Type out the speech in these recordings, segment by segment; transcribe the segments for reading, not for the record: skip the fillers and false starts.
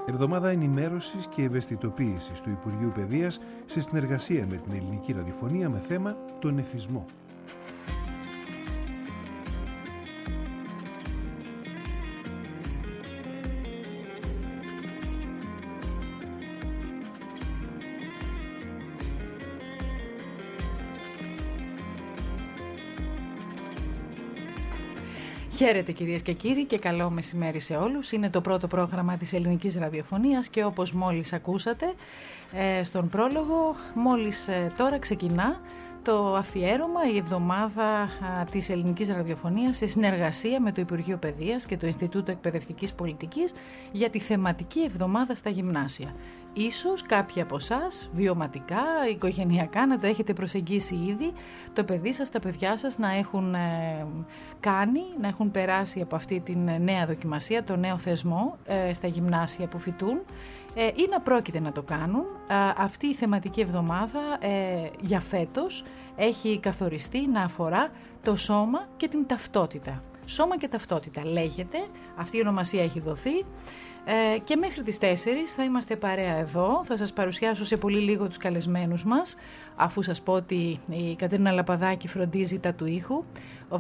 Εβδομάδα ενημέρωσης και ευαισθητοποίησης του Υπουργείου Παιδείας σε συνεργασία με την Ελληνική Ραδιοφωνία με θέμα τον εθισμό. Χαίρετε κυρίες και κύριοι και καλό μεσημέρι σε όλους. Είναι το πρώτο πρόγραμμα της Ελληνικής Ραδιοφωνίας και όπως μόλις ακούσατε στον πρόλογο, μόλις τώρα ξεκινά το αφιέρωμα, η εβδομάδα της Ελληνικής Ραδιοφωνίας σε συνεργασία με το Υπουργείο Παιδείας και το Ινστιτούτο Εκπαιδευτικής Πολιτικής για τη θεματική εβδομάδα στα γυμνάσια. Ίσως κάποιοι από εσάς βιωματικά, οικογενειακά να το έχετε προσεγγίσει ήδη, το παιδί σας, τα παιδιά σας να έχουν να έχουν περάσει από αυτή την νέα δοκιμασία, το νέο θεσμό στα γυμνάσια που φοιτούν ή να πρόκειται να το κάνουν. Αυτή η θεματική εβδομάδα για φέτος έχει καθοριστεί να αφορά το σώμα και την ταυτότητα. Σώμα και ταυτότητα λέγεται, αυτή η ονομασία έχει δοθεί. Και μέχρι τις 4 θα είμαστε παρέα εδώ. Θα σας παρουσιάσω σε πολύ λίγο τους καλεσμένους μας, αφού σας πω ότι η Κατερίνα Λαπαδάκη φροντίζει τα του ήχου, ο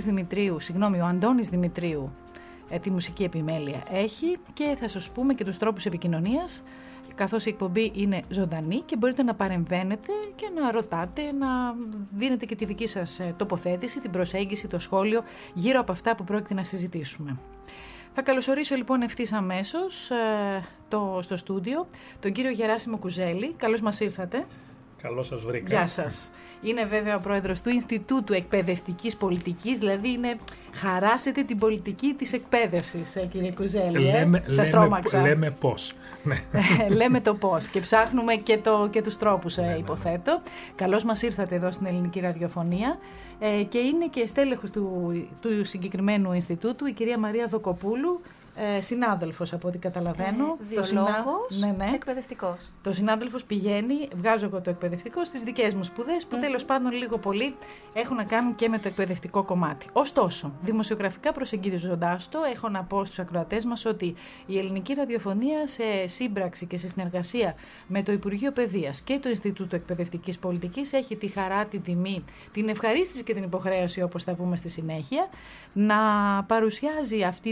Αντώνης Δημητρίου τη μουσική επιμέλεια έχει, και θα σας πούμε και τους τρόπους επικοινωνίας, καθώς η εκπομπή είναι ζωντανή και μπορείτε να παρεμβαίνετε και να ρωτάτε, να δίνετε και τη δική σας τοποθέτηση, την προσέγγιση, το σχόλιο γύρω από αυτά που πρόκειται να συζητήσουμε. Θα καλωσορίσω λοιπόν ευθύς αμέσως στο στούντιο τον κύριο Γεράσιμο Κουζέλη. Καλώς μας ήρθατε. Καλώς σας βρήκα. Γεια σας. Είναι βέβαια ο πρόεδρος του Ινστιτούτου Εκπαιδευτικής Πολιτικής, δηλαδή χαράσετε την πολιτική της εκπαίδευσης, κύριε Κουζέλη. Σας τρόμαξα. Λέμε πώς. Λέμε το πώς και ψάχνουμε και τους τρόπους, υποθέτω. Καλώς μας ήρθατε εδώ στην Ελληνική Ραδιοφωνία και είναι και στέλεχος του συγκεκριμένου Ινστιτούτου η κυρία Μαρία Δοκοπούλου, συνάδελφος από ό,τι καταλαβαίνω. Βιολόγος, εκπαιδευτικός. Το συνάδελφος πηγαίνει, βγάζω εγώ το εκπαιδευτικό, στις δικές μου σπουδές που τέλος πάντων λίγο πολύ έχουν να κάνουν και με το εκπαιδευτικό κομμάτι. Ωστόσο, δημοσιογραφικά προσεγγίζοντας το, έχω να πω στους ακροατές μας ότι η Ελληνική Ραδιοφωνία σε σύμπραξη και σε συνεργασία με το Υπουργείο Παιδείας και το Ινστιτούτο Εκπαιδευτικής Πολιτικής έχει τη χαρά, την τιμή, την ευχαρίστηση και την υποχρέωση, όπως θα πούμε στη συνέχεια, να παρουσιάζει αυτή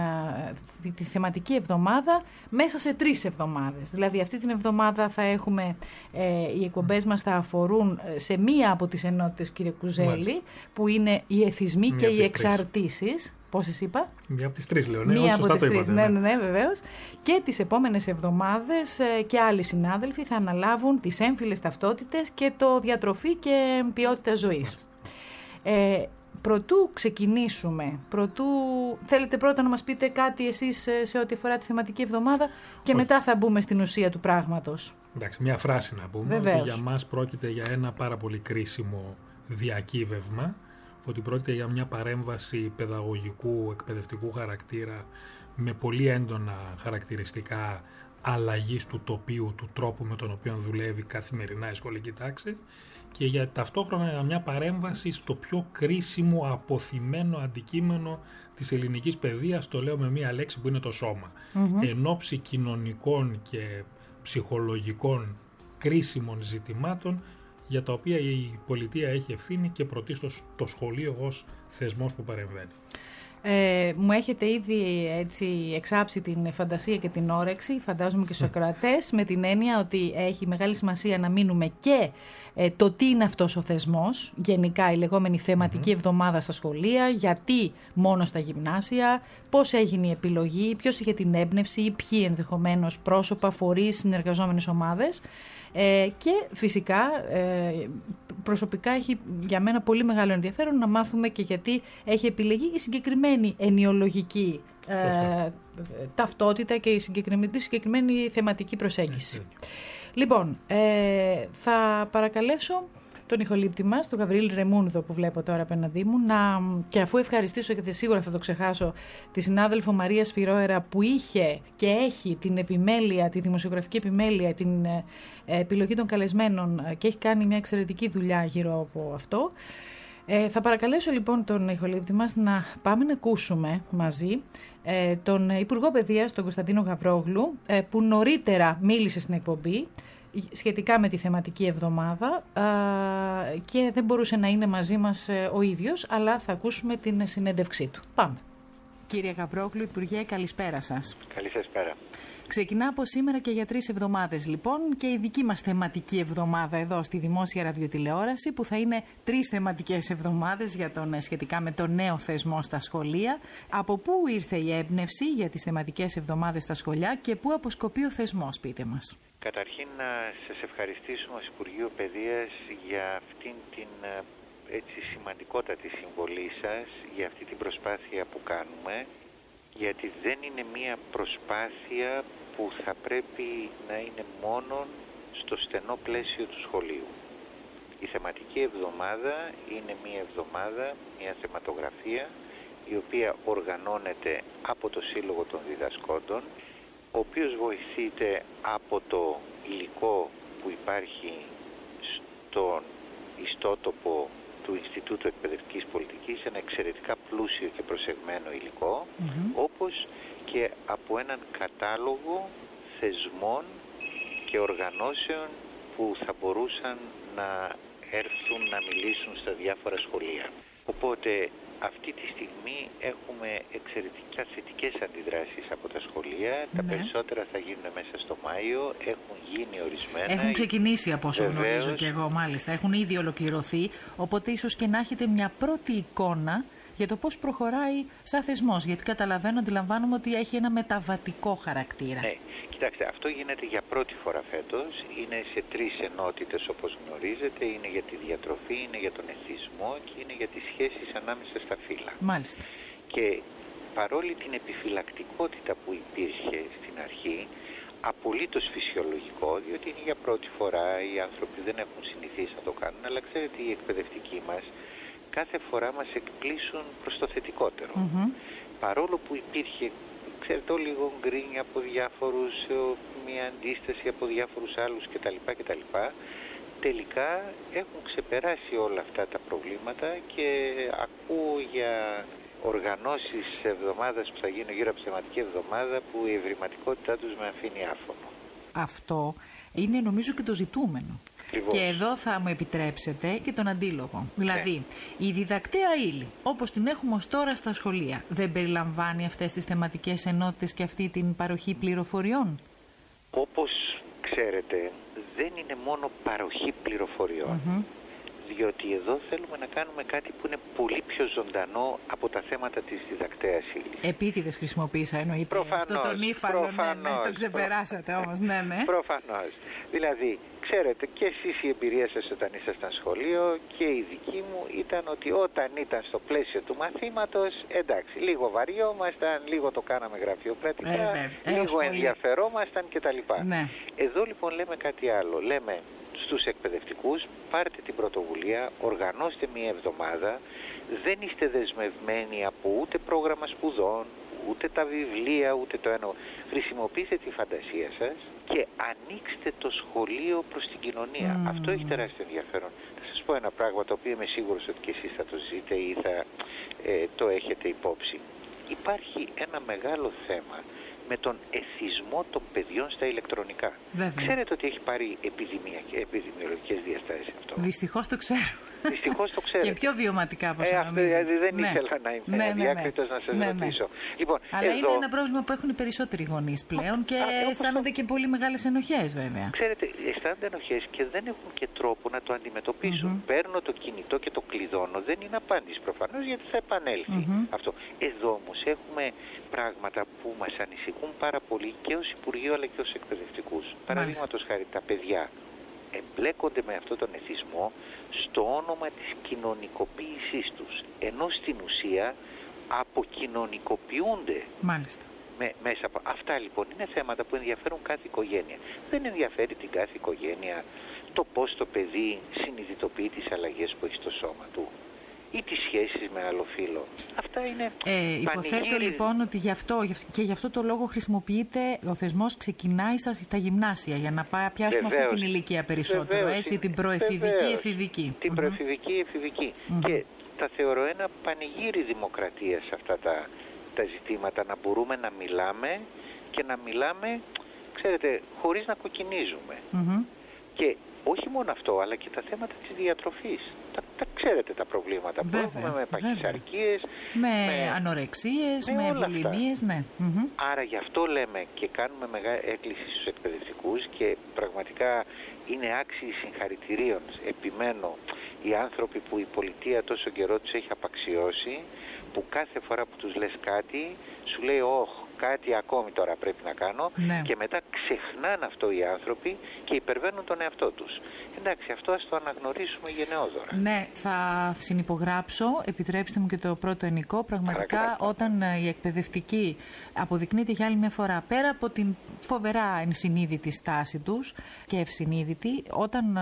τη θεματική εβδομάδα μέσα σε 3 εβδομάδες. Δηλαδή αυτή την εβδομάδα θα έχουμε, οι εκπομπές μας θα αφορούν σε μία από τις ενότητες, κύριε Κουζέλη, που είναι οι εθισμοί και οι εξαρτήσεις. Πόσες είπα? Μία από τις 3 λέω, ναι, μία από τις 3, ναι, βεβαίως. Και τις επόμενες εβδομάδες και άλλοι συνάδελφοι θα αναλάβουν τις έμφυλες ταυτότητες και το διατροφή και ποιότητα ζωής. Προτού ξεκινήσουμε, θέλετε πρώτα να μας πείτε κάτι εσείς σε ό,τι αφορά τη θεματική εβδομάδα και μετά θα μπούμε στην ουσία του πράγματος. Εντάξει, μια φράση να πούμε. Βεβαίως. Ότι για μας πρόκειται για ένα πάρα πολύ κρίσιμο διακύβευμα, ότι πρόκειται για μια παρέμβαση παιδαγωγικού, εκπαιδευτικού χαρακτήρα με πολύ έντονα χαρακτηριστικά αλλαγής του τοπίου, του τρόπου με τον οποίο δουλεύει καθημερινά η σχολική τάξη, και για ταυτόχρονα μια παρέμβαση στο πιο κρίσιμο αποθυμένο αντικείμενο της ελληνικής παιδείας, το λέω με μία λέξη που είναι το σώμα. Εν ώψη κοινωνικών και ψυχολογικών κρίσιμων ζητημάτων για τα οποία η πολιτεία έχει ευθύνη και πρωτίστως το σχολείο ως θεσμός που παρεμβαίνει. Μου έχετε ήδη έτσι εξάψει την φαντασία και την όρεξη, φαντάζομαι και στους ακροατές, με την έννοια ότι έχει μεγάλη σημασία να μείνουμε και το τι είναι αυτός ο θεσμός, γενικά η λεγόμενη θεματική εβδομάδα στα σχολεία, γιατί μόνο στα γυμνάσια, πώς έγινε η επιλογή, ποιος είχε την έμπνευση ή ποιοι ενδεχομένως πρόσωπα, φορείς, συνεργαζόμενες ομάδες. Και φυσικά προσωπικά έχει για μένα πολύ μεγάλο ενδιαφέρον να μάθουμε και γιατί έχει επιλεγεί η συγκεκριμένη ενιολογική ταυτότητα και η συγκεκριμένη θεματική προσέγγιση. Λοιπόν, θα παρακαλέσω τον ηχολήπτη μας, τον Γαβριήλ Ρεμούνδο που βλέπω τώρα απέναντί μου, και αφού ευχαριστήσω και σίγουρα θα το ξεχάσω τη συνάδελφο Μαρία Σφυρόερα που είχε και έχει την επιμέλεια, τη δημοσιογραφική επιμέλεια, την επιλογή των καλεσμένων και έχει κάνει μια εξαιρετική δουλειά γύρω από αυτό. Θα παρακαλέσω λοιπόν τον ηχολήπτη μας να πάμε να ακούσουμε μαζί τον Υπουργό Παιδείας, τον Κωνσταντίνο Γαβρόγλου, που νωρίτερα μίλησε στην εκπομπή σχετικά με τη θεματική εβδομάδα και δεν μπορούσε να είναι μαζί μας ο ίδιος, αλλά θα ακούσουμε την συνέντευξή του. Πάμε. Κύριε Γαβρόγλου, Υπουργέ, καλησπέρα σας. Καλή σας πέρα. Ξεκινά από σήμερα και για 3 εβδομάδες λοιπόν και η δική μας θεματική εβδομάδα εδώ στη Δημόσια Ραδιοτηλεόραση, που θα είναι 3 θεματικές εβδομάδες σχετικά με τον νέο θεσμό στα σχολεία. Από πού ήρθε η έμπνευση για τις θεματικές εβδομάδες στα σχολεία και πού αποσκοπεί ο θεσμός, πείτε μας. Καταρχήν να σας ευχαριστήσουμε ως Υπουργείο Παιδείας για αυτήν την σημαντικότατη συμβολή σας, για αυτή την προσπάθεια που κάνουμε, γιατί δεν είναι μία προσπάθεια που θα πρέπει να είναι μόνο στο στενό πλαίσιο του σχολείου. Η θεματική εβδομάδα είναι μία εβδομάδα, μία θεματογραφία, η οποία οργανώνεται από το Σύλλογο των Διδασκόντων, ο οποίος βοηθείται από το υλικό που υπάρχει στον ιστότοπο του Ινστιτούτου Εκπαιδευτικής Πολιτικής, ένα εξαιρετικά πλούσιο και προσεγμένο υλικό, όπως και από έναν κατάλογο θεσμών και οργανώσεων που θα μπορούσαν να έρθουν να μιλήσουν στα διάφορα σχολεία. Οπότε αυτή τη στιγμή έχουμε εξαιρετικά θετικές αντιδράσεις από τα σχολεία. Τα περισσότερα θα γίνουν μέσα στο Μάιο. Έχουν γίνει ορισμένα. Έχουν ξεκινήσει από όσο γνωρίζω και εγώ, μάλιστα. Έχουν ήδη ολοκληρωθεί. Οπότε ίσως και να έχετε μια πρώτη εικόνα για το πώς προχωράει σαν θεσμός. Γιατί αντιλαμβάνομαι ότι έχει ένα μεταβατικό χαρακτήρα. Ναι, κοιτάξτε, αυτό γίνεται για πρώτη φορά φέτος. Είναι σε 3 ενότητες όπως γνωρίζετε. Είναι για τη διατροφή, είναι για τον εθισμό και είναι για τις σχέσεις ανάμεσα στα φύλλα. Μάλιστα. Και παρόλη την επιφυλακτικότητα που υπήρχε στην αρχή, απολύτως φυσιολογικό, διότι είναι για πρώτη φορά, οι άνθρωποι δεν έχουν συνηθίσει να το κάνουν, αλλά ξέρετε, οι εκπαιδευτικοί μας κάθε φορά μας εκπλήσουν προς το θετικότερο. Παρόλο που υπήρχε, ξέρετε, λίγο γκρίνια από διάφορους, μια αντίσταση από διάφορους άλλους κτλ. Τελικά έχουν ξεπεράσει όλα αυτά τα προβλήματα και ακούω για οργανώσεις εβδομάδας που θα γίνουν γύρω από τη θεματική εβδομάδα που η ευρηματικότητά τους με αφήνει άφωνο. Αυτό είναι νομίζω και το ζητούμενο. Ακριβώς. Και εδώ θα μου επιτρέψετε και τον αντίλογο. Δηλαδή, η διδακτέα ύλη, όπως την έχουμε ως τώρα στα σχολεία, δεν περιλαμβάνει αυτές τις θεματικές ενότητες και αυτή την παροχή πληροφοριών? Όπως ξέρετε, δεν είναι μόνο παροχή πληροφοριών. Διότι εδώ θέλουμε να κάνουμε κάτι που είναι πολύ πιο ζωντανό από τα θέματα της διδακτέας ύλης. Επίτηδες χρησιμοποίησα, εννοείται. Προφανώς, αυτό τον ύφαλο, το ξεπεράσατε όμως, ναι. Προφανώς. Δηλαδή, ξέρετε, και εσείς η εμπειρία σας όταν ήσασταν σχολείο και η δική μου ήταν ότι όταν ήταν στο πλαίσιο του μαθήματος, εντάξει, λίγο βαριόμασταν, λίγο το κάναμε γραφειοκρατικά, λίγο ενδιαφερόμασταν κτλ. Ναι. Εδώ λοιπόν λέμε κάτι άλλο. Λέμε στους εκπαιδευτικούς, πάρτε την πρωτοβουλία, οργανώστε μια εβδομάδα, δεν είστε δεσμευμένοι από ούτε πρόγραμμα σπουδών, ούτε τα βιβλία, ούτε το ένα. Χρησιμοποιήστε τη φαντασία σας και ανοίξτε το σχολείο προς την κοινωνία. Αυτό έχει τεράστιο ενδιαφέρον. Θα σας πω ένα πράγμα το οποίο είμαι σίγουρος ότι και εσείς θα το ζείτε ή θα το έχετε υπόψη. Υπάρχει ένα μεγάλο θέμα με τον εθισμό των παιδιών στα ηλεκτρονικά. Βέβαια. Ξέρετε ότι έχει πάρει επιδημιολογικές διαστάσεις αυτό? Δυστυχώς το ξέρω. Δυστυχώς το ξέρω. Και πιο βιωματικά από όσο νομίζω. Δεν ήθελα να είμαι αδιάκριτος να σας ρωτήσω. Λοιπόν, αλλά είναι ένα πρόβλημα που έχουν οι περισσότεροι γονείς πλέον και αισθάνονται και πολύ μεγάλες ενοχές βέβαια. Ξέρετε, αισθάνονται ενοχές και δεν έχουν και τρόπο να το αντιμετωπίσουν. Παίρνω το κινητό και το κλειδώνω. Δεν είναι απάντηση προφανώς, γιατί θα επανέλθει αυτό. Εδώ όμως έχουμε πράγματα που μας ανησυχούν πάρα πολύ και ως Υπουργείο αλλά και ως εκπαιδευτικούς. Παραδείγματος χάρη, τα παιδιά εμπλέκονται με αυτόν τον εθισμό στο όνομα της κοινωνικοποίησής τους, ενώ στην ουσία αποκοινωνικοποιούνται. Μάλιστα. Μέσα από αυτά λοιπόν είναι θέματα που ενδιαφέρουν κάθε οικογένεια. Δεν ενδιαφέρει την κάθε οικογένεια το πώς το παιδί συνειδητοποιεί τις αλλαγές που έχει στο σώμα του. ή τις σχέσεις με άλλο φύλο. Αυτά είναι υποθέτω λοιπόν ότι γι' αυτό το λόγο χρησιμοποιείται, ο θεσμός ξεκινάει στα γυμνάσια για να πιάσουμε αυτή την ηλικία περισσότερο, έτσι, την προεφηβική, εφηβική. Την προεφηβική, εφηβική. Και τα θεωρώ ένα πανηγύρι δημοκρατίας αυτά τα ζητήματα, να μπορούμε να μιλάμε και να μιλάμε, ξέρετε, χωρίς να κοκκινίζουμε. Και όχι μόνο αυτό, αλλά και τα θέματα της διατροφής. Τα ξέρετε τα προβλήματα που έχουμε με παχυσαρκίες, με ανορεξίες, με βουλημίες, ναι. Άρα γι' αυτό λέμε και κάνουμε μεγάλη έκκληση στους εκπαιδευτικούς και πραγματικά είναι άξιοι συγχαρητηρίων. Επιμένω, οι άνθρωποι που η πολιτεία τόσο καιρό τους έχει απαξιώσει, που κάθε φορά που τους λες κάτι, σου λέει κάτι ακόμη τώρα πρέπει να κάνω, και μετά ξεχνάνε αυτό οι άνθρωποι και υπερβαίνουν τον εαυτό τους. Εντάξει, αυτό ας το αναγνωρίσουμε γενναιόδωρα. Ναι, θα συνυπογράψω, επιτρέψτε μου και το πρώτο ενικό, πραγματικά όταν οι εκπαιδευτικοί αποδεικνύεται για άλλη μια φορά, πέρα από την φοβερά ενσυνείδητη στάση τους και ευσυνείδητη, όταν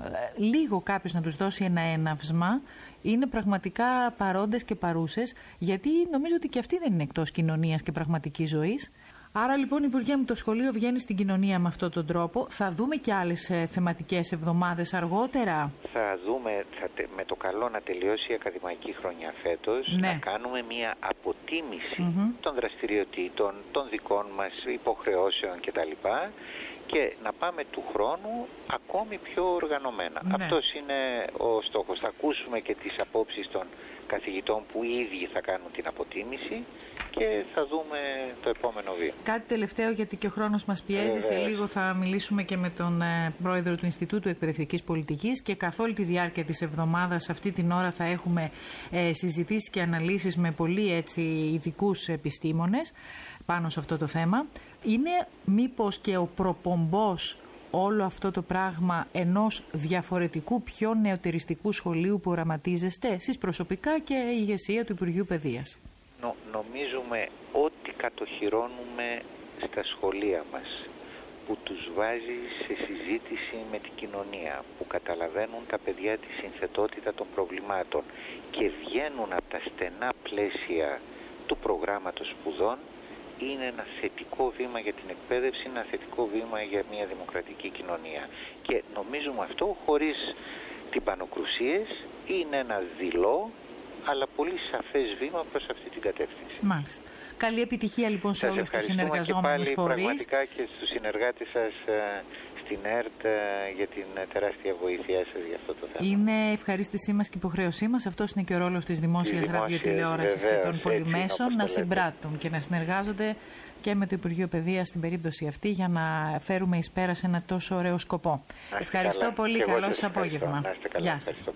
λίγο κάποιος να τους δώσει ένα έναυσμα, είναι πραγματικά παρόντες και παρούσες, γιατί νομίζω ότι και αυτοί δεν είναι εκτός κοινωνίας και πραγματικής ζωής. Άρα λοιπόν, Υπουργέ μου, το σχολείο βγαίνει στην κοινωνία με αυτόν τον τρόπο. Θα δούμε και άλλες θεματικές εβδομάδες αργότερα. Θα δούμε, με το καλό να τελειώσει η ακαδημαϊκή χρονιά φέτος, να κάνουμε μια αποτίμηση των δραστηριοτήτων, των δικών μας υποχρεώσεων κτλ. Και να πάμε του χρόνου ακόμη πιο οργανωμένα. Αυτός είναι ο στόχος. Θα ακούσουμε και τις απόψεις των καθηγητών που οι ίδιοι θα κάνουν την αποτίμηση και θα δούμε το επόμενο βήμα. Κάτι τελευταίο, γιατί και ο χρόνος μας πιέζει. Σε λίγο θα μιλήσουμε και με τον πρόεδρο του Ινστιτούτου Εκπαιδευτικής Πολιτικής και καθ' όλη τη διάρκεια της εβδομάδας αυτή την ώρα θα έχουμε συζητήσεις και αναλύσεις με πολύ ειδικούς επιστήμονες πάνω σε αυτό το θέμα. Είναι μήπως και ο προπομπός όλο αυτό το πράγμα ενός διαφορετικού, πιο νεωτεριστικού σχολείου που οραματίζεστε εσείς προσωπικά και η ηγεσία του Υπουργείου Παιδείας? Νομίζουμε ότι κατοχυρώνουμε στα σχολεία μας, που τους βάζει σε συζήτηση με την κοινωνία, που καταλαβαίνουν τα παιδιά τη συνθετότητα των προβλημάτων και βγαίνουν από τα στενά πλαίσια του προγράμματος σπουδών, είναι ένα θετικό βήμα για την εκπαίδευση, ένα θετικό βήμα για μια δημοκρατική κοινωνία. Και νομίζουμε αυτό χωρίς τυμπανοκρουσίες, είναι ένα δειλό αλλά πολύ σαφές βήμα προς αυτή την κατεύθυνση. Μάλιστα. Καλή επιτυχία λοιπόν σε όλους τους συνεργαζόμενους φορείς. Πραγματικά και στους συνεργάτες σας στην ΕΡΤ για την τεράστια βοήθειά σας για αυτό το θέμα. Είναι ευχαρίστησή μας και υποχρέωσή μας. Αυτός είναι και ο ρόλος της δημόσιας ραδιοτηλεόρασης και των πολυμέσων, να συμπράττουν και να συνεργάζονται και με το Υπουργείο Παιδείας στην περίπτωση αυτή για να φέρουμε εις πέρα σε ένα τόσο ωραίο σκοπό. Ευχαριστώ πολύ. Καλό σας απόγευμα. Γεια σας.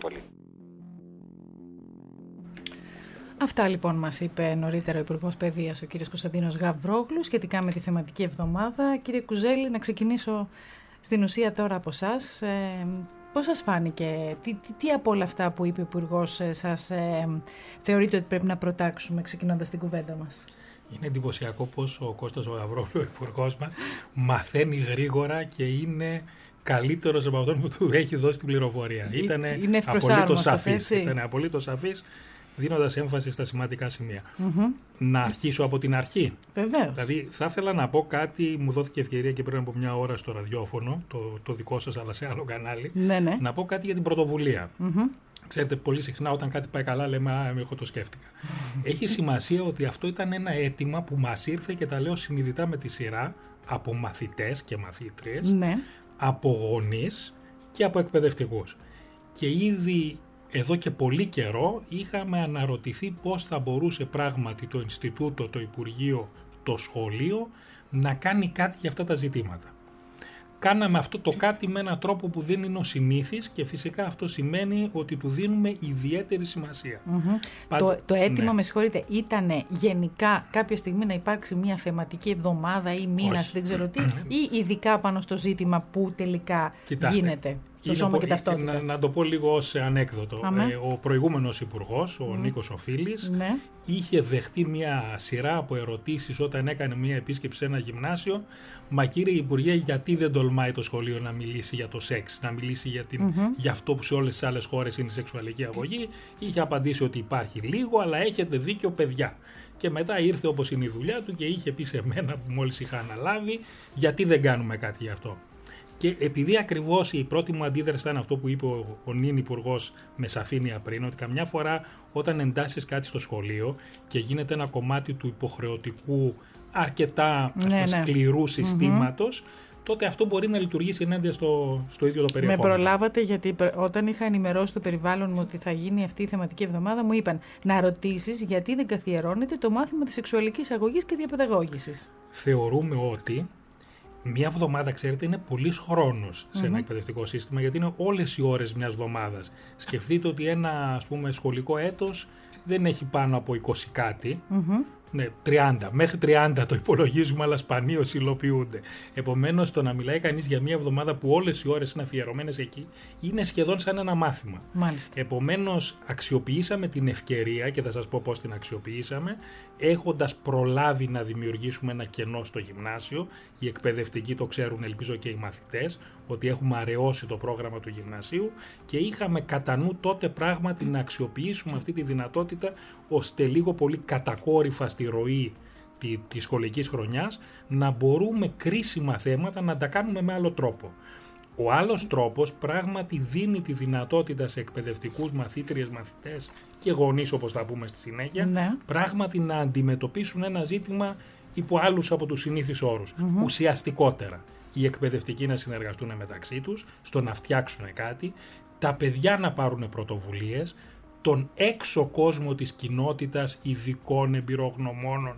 Αυτά λοιπόν μας είπε νωρίτερα ο Υπουργός Παιδείας, ο κ. Κωνσταντίνος Γαβρόγλου, σχετικά με τη θεματική εβδομάδα. Κύριε Κουζέλη, να ξεκινήσω στην ουσία τώρα από εσάς. Πώς σας φάνηκε, τι από όλα αυτά που είπε ο Υπουργός σας θεωρείτε ότι πρέπει να προτάξουμε ξεκινώντας την κουβέντα μας? Είναι εντυπωσιακό πως ο Κώστας ο Γαβρόγλου, ο Υπουργός μας, μαθαίνει γρήγορα και είναι καλύτερος από αυτόν που του έχει δώσει την πληροφορία. Ήταν απολύτως σαφής, δίνοντας έμφαση στα σημαντικά σημεία. Να αρχίσω από την αρχή. Βεβαίως. Δηλαδή, θα ήθελα να πω κάτι, μου δόθηκε ευκαιρία και πριν από μια ώρα στο ραδιόφωνο, το δικό σας, αλλά σε άλλο κανάλι, να πω κάτι για την πρωτοβουλία. Ξέρετε, πολύ συχνά όταν κάτι πάει καλά λέμε εγώ το σκέφτηκα. Έχει σημασία ότι αυτό ήταν ένα αίτημα που μας ήρθε, και τα λέω συνειδητά με τη σειρά, από μαθητές και μαθήτριες, από γονείς και από εκπαιδευτικούς. Και ήδη εδώ και πολύ καιρό είχαμε αναρωτηθεί πώς θα μπορούσε πράγματι το Ινστιτούτο, το Υπουργείο, το σχολείο να κάνει κάτι για αυτά τα ζητήματα. Κάναμε αυτό το κάτι με έναν τρόπο που δεν είναι ο συνήθις και φυσικά αυτό σημαίνει ότι του δίνουμε ιδιαίτερη σημασία. Το αίτημα, με συγχωρείτε, ήταν γενικά κάποια στιγμή να υπάρξει μια θεματική εβδομάδα ή μήνας, δεν ξέρω τι, ή ειδικά πάνω στο ζήτημα που τελικά γίνεται? το σώμα και ταυτότητα. Να το πω λίγο ως ανέκδοτο. Ο προηγούμενος υπουργός, ο Νίκος Οφίλης, είχε δεχτεί μια σειρά από ερωτήσεις όταν έκανε μια επίσκεψη σε ένα γυμνάσιο. Μα κύριε Υπουργέ, γιατί δεν τολμάει το σχολείο να μιλήσει για το σεξ, να μιλήσει για αυτό που σε όλες τις άλλες χώρες είναι η σεξουαλική αγωγή? Είχε απαντήσει ότι υπάρχει λίγο, αλλά έχετε δίκιο παιδιά. Και μετά ήρθε όπως είναι η δουλειά του και είχε πει σε μένα που μόλις είχα αναλάβει, γιατί δεν κάνουμε κάτι γι' αυτό. Και επειδή ακριβώς η πρώτη μου αντίδραση ήταν αυτό που είπε ο νυν υπουργός με σαφήνεια πριν, ότι καμιά φορά όταν εντάσσεις κάτι στο σχολείο και γίνεται ένα κομμάτι του υποχρεωτικού αρκετά σκληρού συστήματος, τότε αυτό μπορεί να λειτουργήσει ενάντια στο ίδιο το περιεχόμενο. Με προλάβατε, γιατί όταν είχα ενημερώσει το περιβάλλον μου ότι θα γίνει αυτή η θεματική εβδομάδα, μου είπαν να ρωτήσεις γιατί δεν καθιερώνεται το μάθημα της σεξουαλικής αγωγής και διαπαιδαγώγησης. Θεωρούμε ότι μια εβδομάδα, ξέρετε, είναι πολύς χρόνος σε ένα εκπαιδευτικό σύστημα, γιατί είναι όλες οι ώρες μιας εβδομάδας. Σκεφτείτε ότι ένα, ας πούμε, σχολικό έτος δεν έχει πάνω από 20 κάτι. Ναι, 30. Μέχρι 30 το υπολογίζουμε, αλλά σπανίως υλοποιούνται. Επομένως, το να μιλάει κανείς για μια εβδομάδα που όλες οι ώρες είναι αφιερωμένες εκεί, είναι σχεδόν σαν ένα μάθημα. Μάλιστα. Επομένως, αξιοποιήσαμε την ευκαιρία, και θα σας πω πώς την αξιοποιήσαμε, έχοντας προλάβει να δημιουργήσουμε ένα κενό στο γυμνάσιο. Οι εκπαιδευτικοί το ξέρουν, ελπίζω και οι μαθητές, ότι έχουμε αραιώσει το πρόγραμμα του γυμνασίου και είχαμε κατά νου τότε πράγματι να αξιοποιήσουμε αυτή τη δυνατότητα, ώστε λίγο πολύ κατακόρυφα στη ροή της σχολικής χρονιάς να μπορούμε κρίσιμα θέματα να τα κάνουμε με άλλο τρόπο. Ο άλλος τρόπος πράγματι δίνει τη δυνατότητα σε εκπαιδευτικούς, μαθήτριες, μαθητές και γονείς, όπως θα πούμε στη συνέχεια, πράγματι να αντιμετωπίσουν ένα ζήτημα υπό άλλους από τους συνήθεις όρους, ουσιαστικότερα. Οι εκπαιδευτικοί να συνεργαστούν μεταξύ τους, στο να φτιάξουν κάτι, τα παιδιά να πάρουν πρωτοβουλίες, τον έξω κόσμο της κοινότητας, ειδικών, εμπειρογνωμόνων,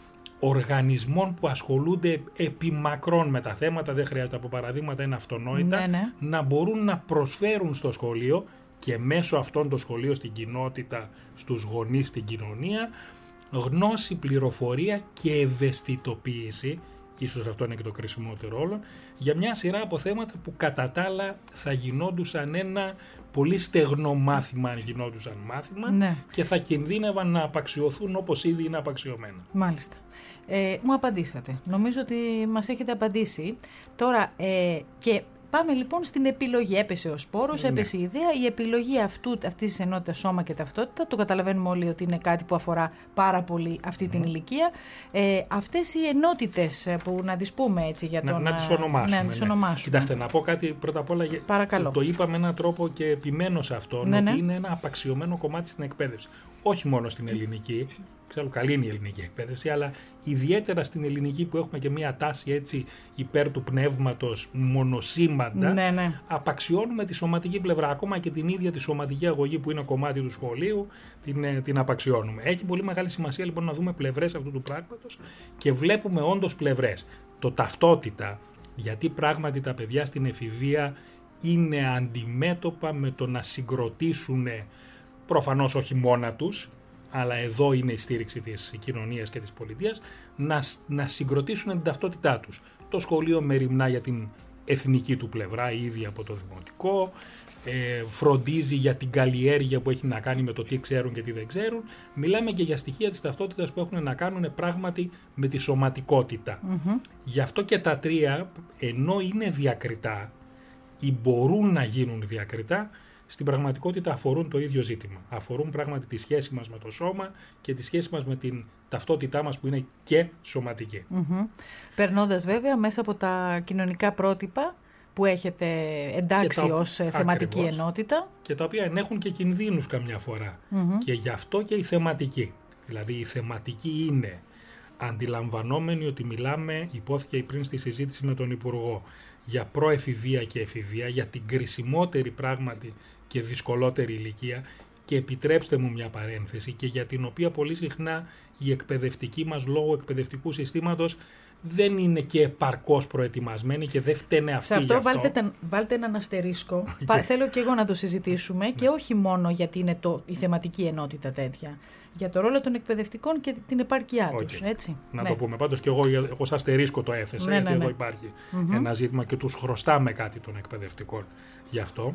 οργανισμών που ασχολούνται επιμακρών με τα θέματα, δεν χρειάζεται από παραδείγματα, είναι αυτονόητα, να μπορούν να προσφέρουν στο σχολείο και μέσω αυτών το σχολείο στην κοινότητα, στους γονείς, στην κοινωνία, γνώση, πληροφορία και ευαισθητοποίηση, ίσως αυτό είναι και το κρίσιμότερο όλο, για μια σειρά από θέματα που κατά τα άλλα θα γινόντουσαν ένα πολύ στεγνό μάθημα αν γινόντουσαν μάθημα και θα κινδύνευαν να απαξιωθούν όπως ήδη είναι απαξιωμένα. Μάλιστα. Μου απαντήσατε. Νομίζω ότι μας έχετε απαντήσει. Τώρα και πάμε λοιπόν στην επιλογή. Έπεσε ο σπόρος, έπεσε η ιδέα. Η επιλογή αυτής της ενότητας σώμα και ταυτότητα, το καταλαβαίνουμε όλοι ότι είναι κάτι που αφορά πάρα πολύ αυτή την ηλικία. Αυτές οι ενότητες που να τις πούμε έτσι για τον... Να τις ονομάσουμε. Κοιτάξτε, να πω κάτι πρώτα απ' όλα. Παρακαλώ. Το είπα με έναν τρόπο και επιμένω σε αυτό, ότι είναι ένα απαξιωμένο κομμάτι στην εκπαίδευση. Όχι μόνο στην ελληνική. Ξέρω, καλή είναι η ελληνική εκπαίδευση, αλλά ιδιαίτερα στην ελληνική που έχουμε και μια τάση έτσι υπέρ του πνεύματος μονοσήμαντα, απαξιώνουμε τη σωματική πλευρά. Ακόμα και την ίδια τη σωματική αγωγή που είναι κομμάτι του σχολείου, την απαξιώνουμε. Έχει πολύ μεγάλη σημασία λοιπόν να δούμε πλευρές αυτού του πράγματος και βλέπουμε όντως πλευρές. Το ταυτότητα, γιατί πράγματι τα παιδιά στην εφηβεία είναι αντιμέτωπα με το να συγκροτήσουν, προφανώς όχι μόνα τους, αλλά εδώ είναι η στήριξη της κοινωνίας και της πολιτείας, να συγκροτήσουν την ταυτότητά τους. Το σχολείο μεριμνά για την εθνική του πλευρά ήδη από το δημοτικό, φροντίζει για την καλλιέργεια που έχει να κάνει με το τι ξέρουν και τι δεν ξέρουν. Μιλάμε και για στοιχεία της ταυτότητας που έχουν να κάνουν πράγματι με τη σωματικότητα. Γι' αυτό και τα τρία, ενώ είναι διακριτά ή μπορούν να γίνουν διακριτά, στην πραγματικότητα αφορούν το ίδιο ζήτημα. Αφορούν πράγματι τη σχέση μας με το σώμα και τη σχέση μας με την ταυτότητά μας που είναι και σωματική. Περνώντας βέβαια μέσα από τα κοινωνικά πρότυπα που έχετε εντάξει ως θεματική ενότητα. Και τα οποία ενέχουν και κινδύνους καμιά φορά. Και γι' αυτό και η θεματική. Δηλαδή η θεματική είναι αντιλαμβανόμενοι ότι μιλάμε, υπόθηκε πριν στη συζήτηση με τον Υπουργό, για προεφηβεία και εφηβεία, για την κρισιμότερη πράγματι και δυσκολότερη ηλικία, και επιτρέψτε μου μια παρένθεση, και για την οποία πολύ συχνά οι εκπαιδευτικοί μας λόγω εκπαιδευτικού συστήματος δεν είναι και επαρκώς προετοιμασμένοι και δεν φταίνε αυτοί. Σε αυτό βάλτε έναν αστερίσκο. Θέλω και εγώ να το συζητήσουμε και όχι μόνο γιατί είναι η θεματική ενότητα τέτοια. Για το ρόλο των εκπαιδευτικών και την επάρκειά τους. Έτσι. Να το πούμε. Πάντως και εγώ σαν αστερίσκο το έθεσα, γιατί εδώ υπάρχει ένα ζήτημα και τους χρωστάμε κάτι των εκπαιδευτικών γι' αυτό,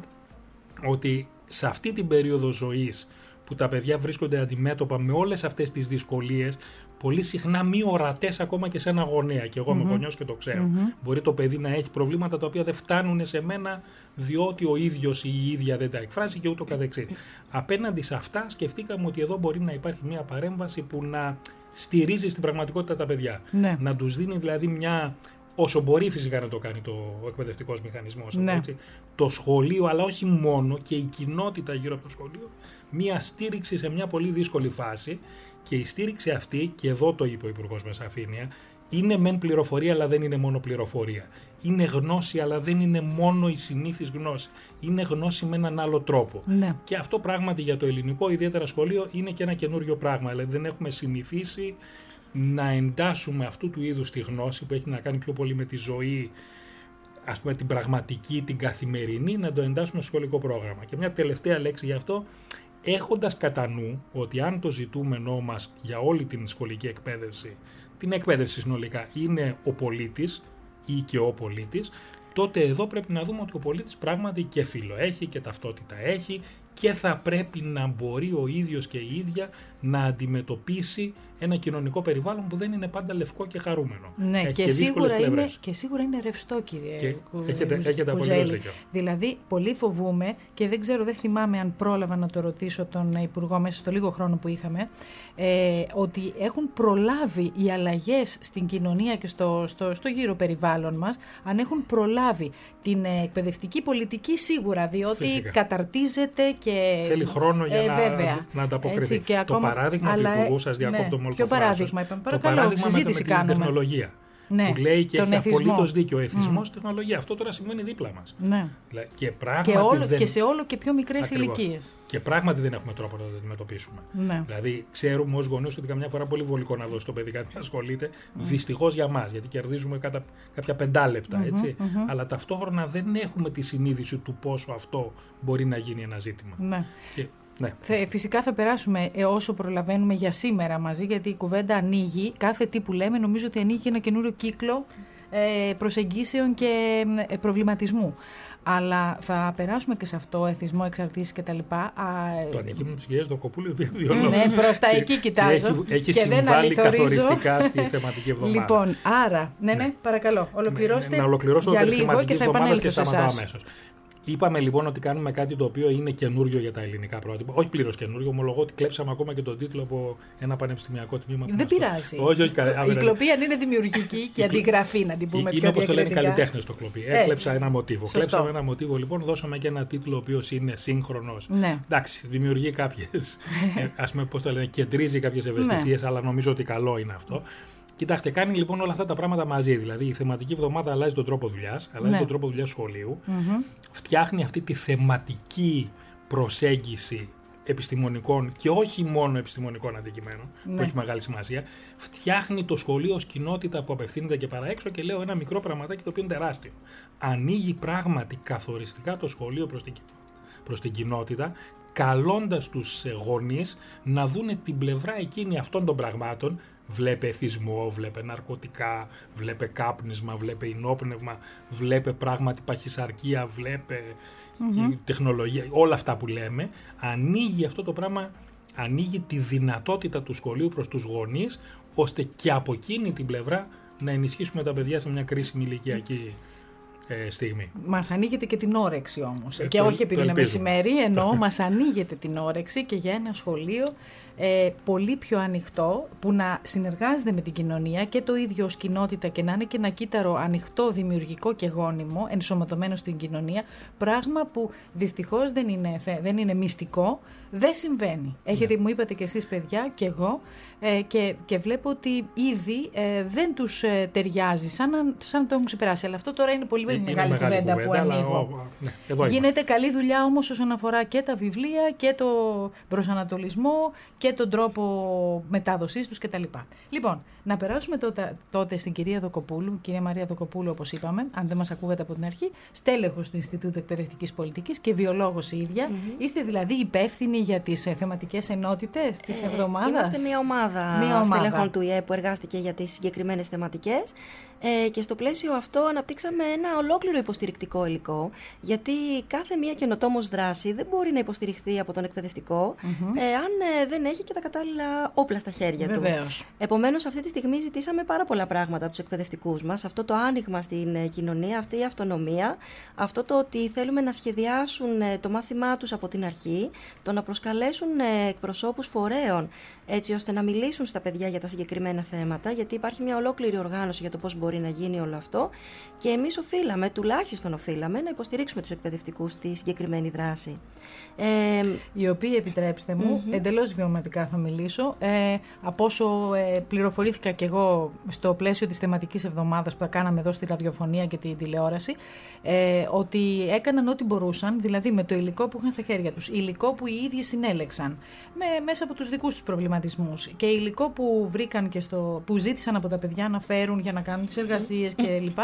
ότι σε αυτή την περίοδο ζωής που τα παιδιά βρίσκονται αντιμέτωπα με όλες αυτές τις δυσκολίες, πολύ συχνά μη ορατές ακόμα και σε ένα γονέα. Και εγώ είμαι γονιός και το ξέρω. Μπορεί το παιδί να έχει προβλήματα τα οποία δεν φτάνουν σε μένα, διότι ο ίδιος ή η ίδια δεν τα εκφράζει και ούτω καθεξής. Απέναντι σε αυτά, σκεφτήκαμε ότι εδώ μπορεί να υπάρχει μια παρέμβαση που να στηρίζει στην πραγματικότητα τα παιδιά. Ναι. Να τους δίνει δηλαδή μια. Όσο μπορεί φυσικά να το κάνει ο εκπαιδευτικός μηχανισμός. Ναι. Το σχολείο, αλλά όχι μόνο, και η κοινότητα γύρω από το σχολείο, μια στήριξη σε μια πολύ δύσκολη φάση. Και η στήριξη αυτή, και εδώ το είπε ο Υπουργός με σαφήνεια, είναι μεν πληροφορία, αλλά δεν είναι μόνο πληροφορία. Είναι γνώση, αλλά δεν είναι μόνο η συνήθις γνώση. Είναι γνώση με έναν άλλο τρόπο. Ναι. Και αυτό πράγματι για το ελληνικό, ιδιαίτερα σχολείο, είναι και ένα καινούριο πράγμα. Δηλαδή δεν έχουμε συνηθίσει να εντάσσουμε αυτού του είδους τη γνώση που έχει να κάνει πιο πολύ με τη ζωή, ας πούμε την πραγματική, την καθημερινή, να το εντάσσουμε στο σχολικό πρόγραμμα. Και μια τελευταία λέξη γι' αυτό, έχοντας κατά νου ότι αν το ζητούμενό μας για όλη την σχολική εκπαίδευση, την εκπαίδευση συνολικά, είναι ο πολίτης ή και ο πολίτης, τότε εδώ πρέπει να δούμε ότι ο πολίτης πράγματι και φύλο έχει και ταυτότητα έχει και θα πρέπει να μπορεί ο ίδιος και η ίδια να αντιμετωπίσει ένα κοινωνικό περιβάλλον που δεν είναι πάντα λευκό και χαρούμενο. Ναι, έχει και σίγουρα είναι ρευστό, κύριε έχετε απολύτως δίκιο. Δηλαδή, πολύ φοβούμαι και δεν θυμάμαι αν πρόλαβα να το ρωτήσω τον Υπουργό μέσα στο λίγο χρόνο που είχαμε, ότι έχουν προλάβει οι αλλαγές στην κοινωνία και στο γύρο περιβάλλον μας, αν έχουν προλάβει την εκπαιδευτική πολιτική σίγουρα, διότι φυσικά καταρτίζεται και θέλει χρόνο για να ανταποκριθεί. Το παράδειγμα του Υπουργού, σας διακόπτω μόλις το παράδειγμα είπαμε. Παρακαλώ, συζήτηση κάνουμε. Την τεχνολογία. Ναι, που λέει και έχει απολύτως δίκιο. Ο εθισμός τεχνολογία. Αυτό τώρα σημαίνει δίπλα μας. Ναι. Και, και σε όλο και πιο μικρές ηλικίες. Και πράγματι δεν έχουμε τρόπο να το αντιμετωπίσουμε. Ναι. Δηλαδή, ξέρουμε ως γονείς ότι καμιά φορά πολύ βολικό να δώσει το παιδί κάτι να ασχολείται. Δυστυχώς για μας, γιατί κερδίζουμε κάποια 5 λεπτά. Έτσι. Αλλά ταυτόχρονα δεν έχουμε τη συνείδηση του πόσο αυτό μπορεί να γίνει ένα ζήτημα. Ναι. Ναι. Φυσικά θα περάσουμε όσο προλαβαίνουμε για σήμερα μαζί, γιατί η κουβέντα ανοίγει. Κάθε τι που λέμε νομίζω ότι ανοίγει ένα καινούριο κύκλο προσεγγίσεων και προβληματισμού. Αλλά θα περάσουμε και σε αυτό, εθισμό, εξαρτήσεις κτλ. Το αντικείμενο της κυρίας Δοκοπούλου, ναι, προς τα εκεί κοιτάζω. Έχει συμβάλει καθοριστικά στη θεματική εβδομάδα. Λοιπόν, άρα, ναι, παρακαλώ, ολοκληρώστε. Να ολοκληρώσω για λίγο θεματική και θα επανέλθω και σταματάω αμέσως. Είπαμε λοιπόν ότι κάνουμε κάτι το οποίο είναι καινούριο για τα ελληνικά πρότυπα. Όχι πλήρως καινούριο, ομολογώ ότι κλέψαμε ακόμα και τον τίτλο από ένα πανεπιστημιακό τμήμα. Δεν πειράζει. Όχι, η κλοπή, αν είναι δημιουργική και αντιγραφή, να την πούμε πιο διακριτικά. Είναι όπως το λένε οι καλλιτέχνες το κλοπή. Έκλεψα ένα μοτίβο. Κλέψαμε ένα μοτίβο, λοιπόν, δώσαμε και ένα τίτλο ο οποίος είναι σύγχρονος. Ναι. Εντάξει, δημιουργεί κάποιες, ας πούμε, πώς το λένε, κεντρίζει κάποιες ευαισθησίες, αλλά νομίζω ότι καλό είναι αυτό. Κοιτάξτε, κάνει λοιπόν όλα αυτά τα πράγματα μαζί. Δηλαδή, η θεματική εβδομάδα αλλάζει τον τρόπο δουλειάς, αλλάζει τον τρόπο δουλειάς σχολείου, φτιάχνει αυτή τη θεματική προσέγγιση επιστημονικών και όχι μόνο επιστημονικών αντικειμένων, που έχει μεγάλη σημασία. Φτιάχνει το σχολείο ως κοινότητα που απευθύνεται και παρά έξω, και λέω ένα μικρό πραγματάκι το οποίο είναι τεράστιο. Ανοίγει πράγματι καθοριστικά το σχολείο προς την κοινότητα, καλώντας τους γονείς να δούνε την πλευρά εκείνη αυτών των πραγμάτων. Βλέπε εθισμό, βλέπε ναρκωτικά, βλέπε κάπνισμα, βλέπε ινόπνευμα, βλέπε πράγματι παχυσαρκία, βλέπε η τεχνολογία, όλα αυτά που λέμε. Ανοίγει αυτό το πράγμα, ανοίγει τη δυνατότητα του σχολείου προς τους γονείς, ώστε και από εκείνη την πλευρά να ενισχύσουμε τα παιδιά σε μια κρίσιμη ηλικιακή στιγμή. Μας ανοίγεται και την όρεξη όμως. Και όχι επειδή είναι μεσημέρι, εννοώ μας ανοίγεται την όρεξη και για ένα σχολείο πολύ πιο ανοιχτό, που να συνεργάζεται με την κοινωνία και το ίδιο ως κοινότητα, και να είναι και ένα κύτταρο ανοιχτό, δημιουργικό και γόνιμο, ενσωματωμένο στην κοινωνία, πράγμα που δυστυχώς δεν είναι μυστικό, δεν συμβαίνει. Μου είπατε και εσείς παιδιά και εγώ, και βλέπω ότι ήδη δεν τους ταιριάζει, σαν να το έχουν ξεπεράσει. Αλλά αυτό τώρα είναι πολύ είναι μεγάλη κουβέντα που ανοίγω. Γίνεται καλή δουλειά όμως όσον αφορά και τα βιβλία και το προσανατολισμό και τον τρόπο μετάδοσής τους κτλ. Λοιπόν, να περάσουμε τότε στην κυρία Δοκοπούλου, κυρία Μαρία Δοκοπούλου, όπως είπαμε, αν δεν μας ακούγατε από την αρχή, στέλεχος του Ινστιτούτου Εκπαιδευτικής Πολιτικής και βιολόγος η ίδια. Είστε δηλαδή υπεύθυνοι για τις θεματικές ενότητες της εβδομάδας. Είμαστε μια ομάδα στελεχών του ΙΕ που εργάστηκε για τις συγκεκριμένες θεματικές. Και στο πλαίσιο αυτό αναπτύξαμε ένα ολόκληρο υποστηρικτικό υλικό, γιατί κάθε μία καινοτόμως δράση δεν μπορεί να υποστηριχθεί από τον εκπαιδευτικό αν δεν έχει και τα κατάλληλα όπλα στα χέρια του. Επομένως, αυτή τη στιγμή ζητήσαμε πάρα πολλά πράγματα από τους εκπαιδευτικούς μας. Αυτό το άνοιγμα στην κοινωνία, αυτή η αυτονομία, αυτό το ότι θέλουμε να σχεδιάσουν το μάθημά τους από την αρχή, το να προσκαλέσουν εκπροσώπους φορέων, έτσι ώστε να μιλήσουν στα παιδιά για τα συγκεκριμένα θέματα, γιατί υπάρχει μια ολόκληρη οργάνωση για το πώς μπορεί να γίνει όλο αυτό και εμείς τουλάχιστον οφείλαμε να υποστηρίξουμε τους εκπαιδευτικούς στη συγκεκριμένη δράση. Οι οποίοι, επιτρέψτε μου, εντελώς βιωματικά θα μιλήσω, από όσο πληροφορήθηκα και εγώ στο πλαίσιο της θεματικής εβδομάδας που θα κάναμε εδώ στη ραδιοφωνία και τη τηλεόραση, ότι έκαναν ό,τι μπορούσαν, δηλαδή με το υλικό που είχαν στα χέρια τους, υλικό που οι ίδιοι συνέλεξαν μέσα από τους δικούς τους προβληματισμούς και υλικό που βρήκαν και που ζήτησαν από τα παιδιά να φέρουν για να κάνουν τις εργασίες κλπ.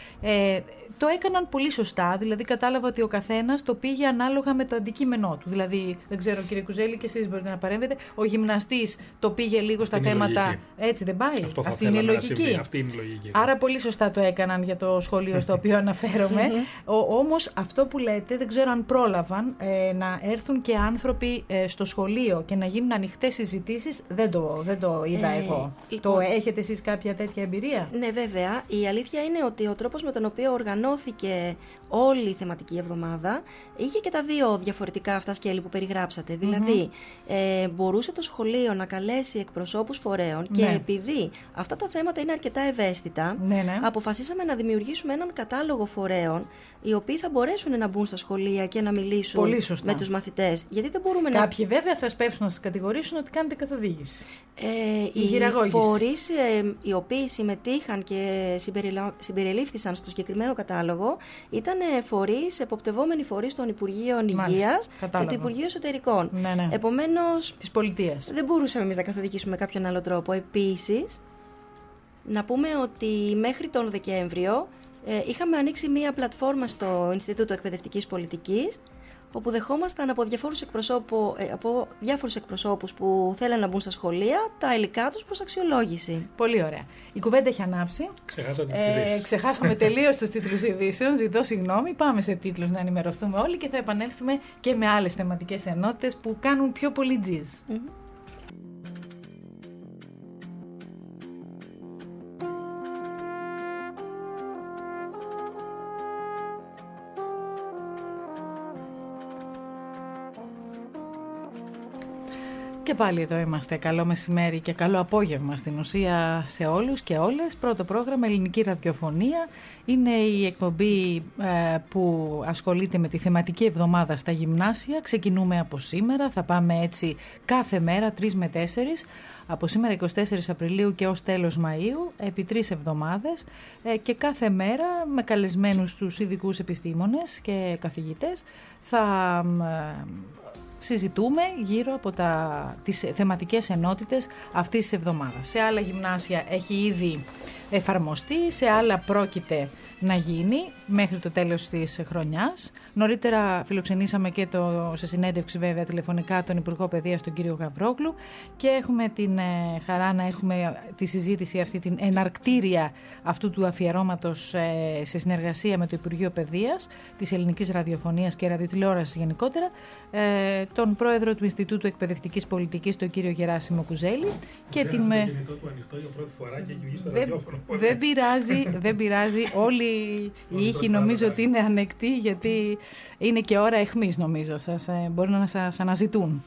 Το έκαναν πολύ σωστά, δηλαδή κατάλαβα ότι ο καθένας το πήγε ανάλογα με το αντικείμενό του. Δηλαδή, δεν ξέρω κύριε Κουζέλη και εσείς μπορείτε να παρέμβετε, ο γυμναστής το πήγε λίγο στα θέματα, λογική. Έτσι δεν πάει? Αυτή είναι η λογική. Αυτή είναι η λογική. Άρα πολύ σωστά το έκαναν για το σχολείο στο οποίο αναφέρομαι. Όμως αυτό που λέτε, δεν ξέρω αν πρόλαβαν να έρθουν και άνθρωποι στο σχολείο και να γίνουν ανοιχτές συζητήσεις, δεν το είδα εγώ. Το έχετε εσείς κάποια τέτοια εμπειρία? Ναι, βέβαια. Η αλήθεια είναι ότι ο τρόπος με τον οποίο οργανώθηκε όλη η θεματική εβδομάδα είχε και τα δύο διαφορετικά αυτά σκέλη που περιγράψατε. Δηλαδή, μπορούσε το σχολείο να καλέσει εκπροσώπους φορέων και επειδή αυτά τα θέματα είναι αρκετά ευαίσθητα, αποφασίσαμε να δημιουργήσουμε έναν κατάλογο φορέων οι οποίοι θα μπορέσουν να μπουν στα σχολεία και να μιλήσουν με τους μαθητές. Γιατί δεν μπορούμε Κάποιοι βέβαια θα σπεύσουν να σας κατηγορήσουν ότι κάνετε καθοδήγηση. Οι φορείς οι οποίοι συμμετείχαν και συμπεριλήφθησαν στο συγκεκριμένο κατάλογο ήταν φορείς, εποπτευόμενοι φορείς των Υπουργείων Υγείας και του Υπουργείου Εσωτερικών. Επομένως, της Πολιτείας. Δεν μπορούσαμε εμείς να καθοδηγήσουμε κάποιον άλλο τρόπο. Επίσης, να πούμε ότι μέχρι τον Δεκέμβριο είχαμε ανοίξει μία πλατφόρμα στο Ινστιτούτο Εκπαιδευτικής Πολιτικής, όπου δεχόμασταν από διάφορους εκπροσώπους που θέλαν να μπουν στα σχολεία τα υλικά τους προς αξιολόγηση. Πολύ ωραία. Η κουβέντα έχει ανάψει. Ξεχάσατε τις ειδήσεις. Ξεχάσαμε τελείως τους τίτλους ειδήσεων. Ζητώ συγγνώμη. Πάμε σε τίτλους να ενημερωθούμε όλοι και θα επανέλθουμε και με άλλες θεματικές ενότητες που κάνουν πιο πολύ τζιζ. Και πάλι εδώ είμαστε. Καλό μεσημέρι και καλό απόγευμα στην ουσία σε όλους και όλες. Πρώτο πρόγραμμα Ελληνική Ραδιοφωνία. Είναι η εκπομπή που ασχολείται με τη θεματική εβδομάδα στα γυμνάσια. Ξεκινούμε από σήμερα. Θα πάμε έτσι κάθε μέρα 3 με 4. Από σήμερα 24 Απριλίου και ως τέλος Μαΐου, επί 3 εβδομάδες και κάθε μέρα με καλεσμένους τους ειδικούς επιστήμονες και καθηγητές θα συζητούμε γύρω από τις θεματικές ενότητες αυτής της εβδομάδας. Σε άλλα γυμνάσια έχει ήδη εφαρμοστεί, σε άλλα πρόκειται να γίνει μέχρι το τέλος της χρονιάς. Νωρίτερα φιλοξενήσαμε και σε συνέντευξη βέβαια τηλεφωνικά τον Υπουργό Παιδείας, τον κύριο Γαβρόγλου, και έχουμε την χαρά να έχουμε τη συζήτηση αυτή, την εναρκτήρια αυτού του αφιερώματος σε συνεργασία με το Υπουργείο Παιδείας, της Ελληνικής Ραδιοφωνίας και Ραδιοτηλεόρασης γενικότερα, τον πρόεδρο του Ινστιτούτου Εκπαιδευτικής Πολιτικής, τον κύριο Γεράσιμο Κουζέλη. Και την το κινητό του ανοιχτό για πρώτη φορά και έχει βγει στο ραδιόφωνο. Δεν πειράζει. Όλοι οι ήχοι νομίζω ότι είναι ανεκτοί, γιατί είναι και ώρα αιχμής, νομίζω. Μπορεί να σας αναζητούν.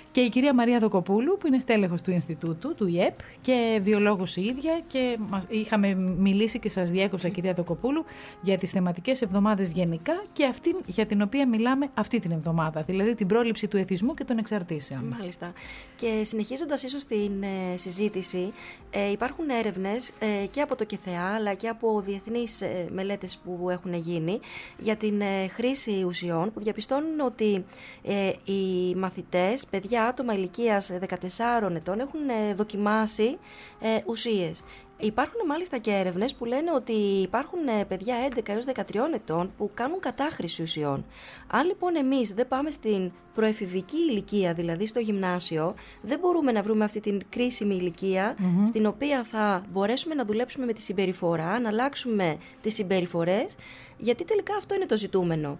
Και η κυρία Μαρία Δοκοπούλου, που είναι στέλεχος του Ινστιτούτου, του ΙΕΠ και βιολόγος η ίδια, και είχαμε μιλήσει και σας διέκοψα, κυρία Δοκοπούλου, για τις θεματικές εβδομάδες γενικά και αυτή για την οποία μιλάμε αυτή την εβδομάδα, δηλαδή την πρόληψη του εθισμού και των εξαρτήσεων. Μάλιστα. Και συνεχίζοντας ίσως την συζήτηση, υπάρχουν έρευνες και από το ΚΕΘΕΑ αλλά και από διεθνείς μελέτες που έχουν γίνει για την χρήση ουσιών, που διαπιστώνουν ότι οι μαθητές, παιδιά, άτομα ηλικίας 14 ετών έχουν δοκιμάσει ουσίες. Υπάρχουν μάλιστα και έρευνες που λένε ότι υπάρχουν παιδιά 11 έως 13 ετών που κάνουν κατάχρηση ουσιών. Αν λοιπόν εμείς δεν πάμε στην προεφηβική ηλικία, δηλαδή στο γυμνάσιο, δεν μπορούμε να βρούμε αυτή την κρίσιμη ηλικία στην οποία θα μπορέσουμε να δουλέψουμε με τη συμπεριφορά, να αλλάξουμε τις συμπεριφορές, γιατί τελικά αυτό είναι το ζητούμενο.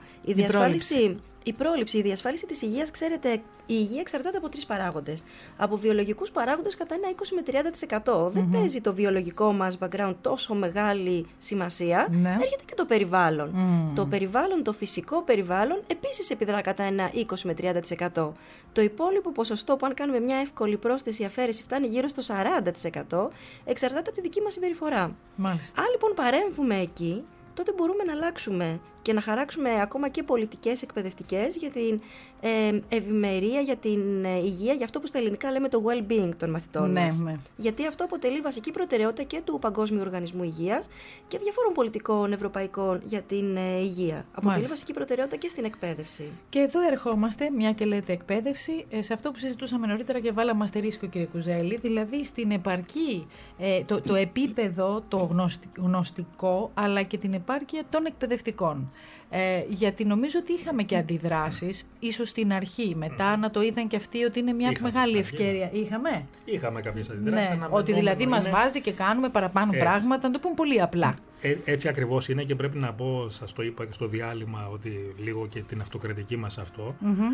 Η πρόληψη, η διασφάλιση της υγείας, ξέρετε, η υγεία εξαρτάται από 3 παράγοντες. Από βιολογικούς παράγοντες κατά ένα 20 με 30%. Δεν παίζει το βιολογικό μας background τόσο μεγάλη σημασία. Έρχεται και το περιβάλλον. Το περιβάλλον, το φυσικό περιβάλλον, επίσης επιδρά κατά ένα 20 με 30%. Το υπόλοιπο ποσοστό, που αν κάνουμε μια εύκολη πρόσθεση αφαίρεση φτάνει γύρω στο 40%, εξαρτάται από τη δική μας συμπεριφορά. Μάλιστα. Αν λοιπόν παρέμβουμε εκεί, τότε μπορούμε να αλλάξουμε και να χαράξουμε ακόμα και πολιτικές εκπαιδευτικές για την ευημερία, για την υγεία, για αυτό που στα ελληνικά λέμε το well-being των μαθητών μας. Γιατί αυτό αποτελεί βασική προτεραιότητα και του Παγκόσμιου Οργανισμού Υγείας και διαφόρων πολιτικών ευρωπαϊκών για την υγεία. Αποτελεί βασική προτεραιότητα και στην εκπαίδευση. Και εδώ ερχόμαστε, μια και λέτε εκπαίδευση, σε αυτό που συζητούσαμε νωρίτερα και βάλαμε αστερίσκο, κύριε Κουζέλη, δηλαδή στην επαρκή, το επίπεδο, το γνωστικό, αλλά και την επάρκεια των εκπαιδευτικών. Γιατί νομίζω ότι είχαμε και αντιδράσεις, ίσως στην αρχή, μετά να το είδαν και αυτοί ότι είναι μια μεγάλη ευκαιρία. Είχαμε κάποιες αντιδράσεις. Ναι, ότι δηλαδή μας βάζει και κάνουμε παραπάνω πράγματα, να το πούμε πολύ απλά. Έτσι ακριβώς είναι, και πρέπει να πω, σας το είπα και στο διάλειμμα, ότι λίγο και την αυτοκριτική μας αυτό,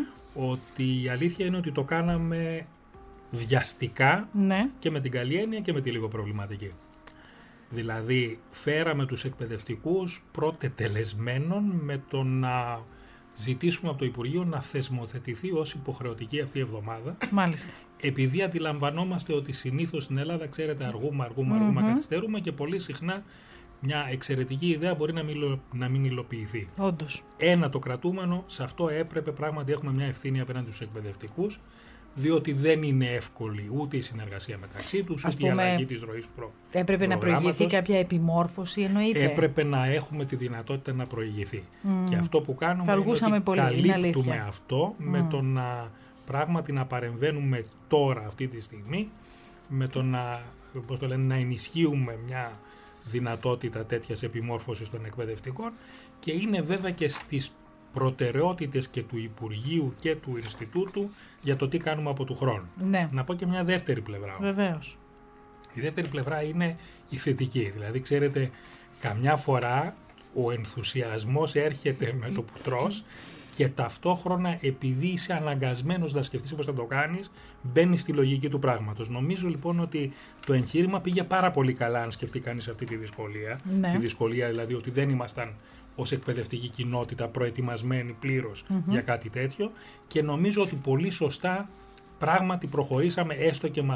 ότι η αλήθεια είναι ότι το κάναμε βιαστικά, και με την καλή έννοια και με τη λίγο προβληματική. Δηλαδή φέραμε τους εκπαιδευτικούς πρωτετελεσμένων με το να ζητήσουμε από το Υπουργείο να θεσμοθετηθεί ως υποχρεωτική αυτή η εβδομάδα. Μάλιστα. Επειδή αντιλαμβανόμαστε ότι συνήθως στην Ελλάδα, ξέρετε, αργούμε, καθυστερούμε, και πολύ συχνά μια εξαιρετική ιδέα μπορεί να μην υλοποιηθεί. Όντως. Ένα το κρατούμενο, σε αυτό έπρεπε πράγματι, έχουμε μια ευθύνη απέναντι στους εκπαιδευτικούς, διότι δεν είναι εύκολη ούτε η συνεργασία μεταξύ τους, ούτε η αλλαγή της ροής του έπρεπε να προηγηθεί κάποια επιμόρφωση, εννοείται. Έπρεπε να έχουμε τη δυνατότητα να προηγηθεί. Και αυτό που κάνουμε είναι ότι καλύπτουμε αυτό με το να πράγματι να παρεμβαίνουμε τώρα, αυτή τη στιγμή, με το να ενισχύουμε μια δυνατότητα τέτοιας επιμόρφωσης των εκπαιδευτικών, και είναι βέβαια και στις προτεραιότητες και του Υπουργείου και του Ινστιτούτου για το τι κάνουμε από του χρόνου. Να πω και μια δεύτερη πλευρά. Βεβαίως. Η δεύτερη πλευρά είναι η θετική. Δηλαδή, ξέρετε, καμιά φορά ο ενθουσιασμός έρχεται με το που τρως, και ταυτόχρονα, επειδή είσαι αναγκασμένος να σκεφτείς πώς θα το κάνεις, μπαίνεις στη λογική του πράγματος. Νομίζω λοιπόν ότι το εγχείρημα πήγε πάρα πολύ καλά, αν σκεφτεί κανείς αυτή τη δυσκολία. Τη δυσκολία δηλαδή ότι δεν ήμασταν ως εκπαιδευτική κοινότητα προετοιμασμένοι πλήρως για κάτι τέτοιο, και νομίζω ότι πολύ σωστά πράγματι προχωρήσαμε, έστω και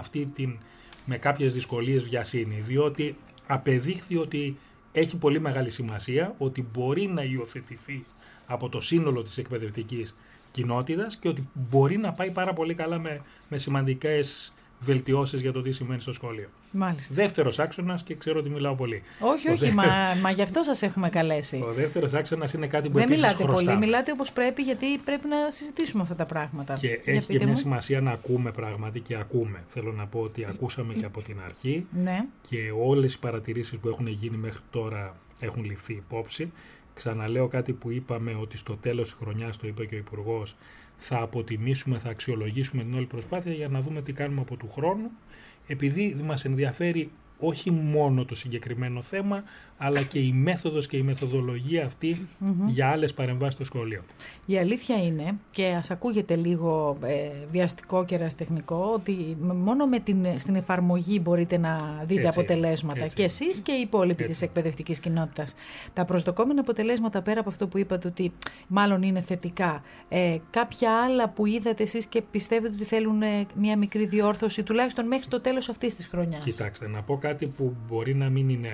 με κάποιες δυσκολίες βιασύνη, διότι απεδείχθη ότι έχει πολύ μεγάλη σημασία, ότι μπορεί να υιοθετηθεί από το σύνολο της εκπαιδευτικής κοινότητας και ότι μπορεί να πάει πάρα πολύ καλά με σημαντικές βελτιώσεις για το τι σημαίνει στο σχολείο. Μάλιστα. Δεύτερος άξονας, και ξέρω ότι μιλάω πολύ. Όχι, μα γι' αυτό σας έχουμε καλέσει. Ο δεύτερος άξονας είναι κάτι που δεν επίσης μιλάτε χρωστάμε. πολύ, μιλάτε όπως πρέπει, γιατί πρέπει να συζητήσουμε αυτά τα πράγματα. Και έχει και μια σημασία να ακούμε πράγματι, και ακούμε. Θέλω να πω ότι ακούσαμε και από την αρχή, και όλες οι παρατηρήσεις που έχουν γίνει μέχρι τώρα έχουν ληφθεί υπόψη. Ξαναλέω κάτι που είπαμε, ότι στο τέλος της χρονιάς, το είπε και ο Υπουργός, θα αποτιμήσουμε, θα αξιολογήσουμε την όλη προσπάθεια για να δούμε τι κάνουμε από του χρόνου, επειδή μας ενδιαφέρει όχι μόνο το συγκεκριμένο θέμα, αλλά και η μέθοδος και η μεθοδολογία αυτή για άλλες παρεμβάσεις στο σχολείο. Η αλήθεια είναι, και ας ακούγεται λίγο βιαστικό και ερασιτεχνικό, ότι μόνο στην εφαρμογή μπορείτε να δείτε αποτελέσματα. Και εσείς και οι υπόλοιποι της εκπαιδευτικής κοινότητας. Τα προσδοκόμενα αποτελέσματα, πέρα από αυτό που είπατε ότι μάλλον είναι θετικά, κάποια άλλα που είδατε εσείς και πιστεύετε ότι θέλουν μια μικρή διόρθωση, τουλάχιστον μέχρι το τέλος αυτής της χρονιάς? Κοιτάξτε, να πω κάτι που μπορεί να μην είναι,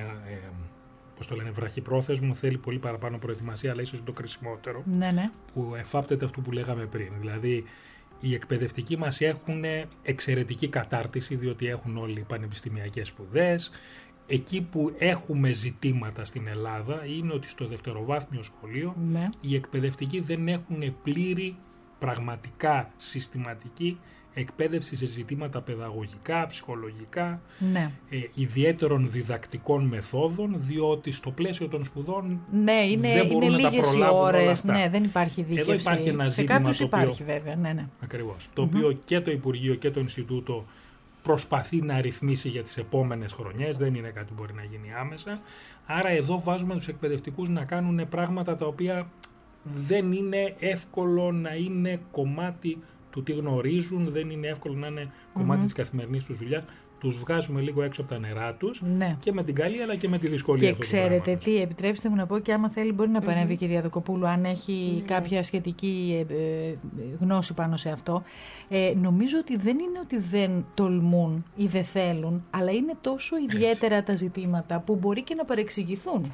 πώς το λένε, βραχυπρόθεσμο, θέλει πολύ παραπάνω προετοιμασία, αλλά ίσως το κρισιμότερο, που εφάπτεται αυτού που λέγαμε πριν. Δηλαδή, οι εκπαιδευτικοί μας έχουν εξαιρετική κατάρτιση, διότι έχουν όλοι πανεπιστημιακές σπουδές. Εκεί που έχουμε ζητήματα στην Ελλάδα είναι ότι στο δευτεροβάθμιο σχολείο οι εκπαιδευτικοί δεν έχουν πλήρη, πραγματικά συστηματική εκπαίδευση σε ζητήματα παιδαγωγικά, ψυχολογικά, ιδιαίτερων διδακτικών μεθόδων, διότι στο πλαίσιο των σπουδών δεν μπορούν να τα προλάβουν όλα αυτά. Δεν υπάρχει δίκευση. Εδώ υπάρχει ένα σε ζήτημα κάποιους το οποίο, υπάρχει βέβαια. Ακριβώς, το οποίο και το Υπουργείο και το Ινστιτούτο προσπαθεί να ρυθμίσει για τις επόμενες χρονιές, δεν είναι κάτι που μπορεί να γίνει άμεσα. Άρα εδώ βάζουμε τους εκπαιδευτικούς να κάνουν πράγματα τα οποία δεν είναι εύκολο να είναι κομμάτι του τι γνωρίζουν, δεν είναι εύκολο να είναι κομμάτι της καθημερινής τους δουλειάς. Τους βγάζουμε λίγο έξω από τα νερά τους και με την καλή αλλά και με τη δυσκολία. Και ξέρετε τι, επιτρέψτε μου να πω, και άμα θέλει μπορεί να παρέμβει η κυρία Δοκοπούλου, αν έχει κάποια σχετική γνώση πάνω σε αυτό. Νομίζω ότι δεν είναι ότι δεν τολμούν ή δεν θέλουν, αλλά είναι τόσο ιδιαίτερα τα ζητήματα που μπορεί και να παρεξηγηθούν.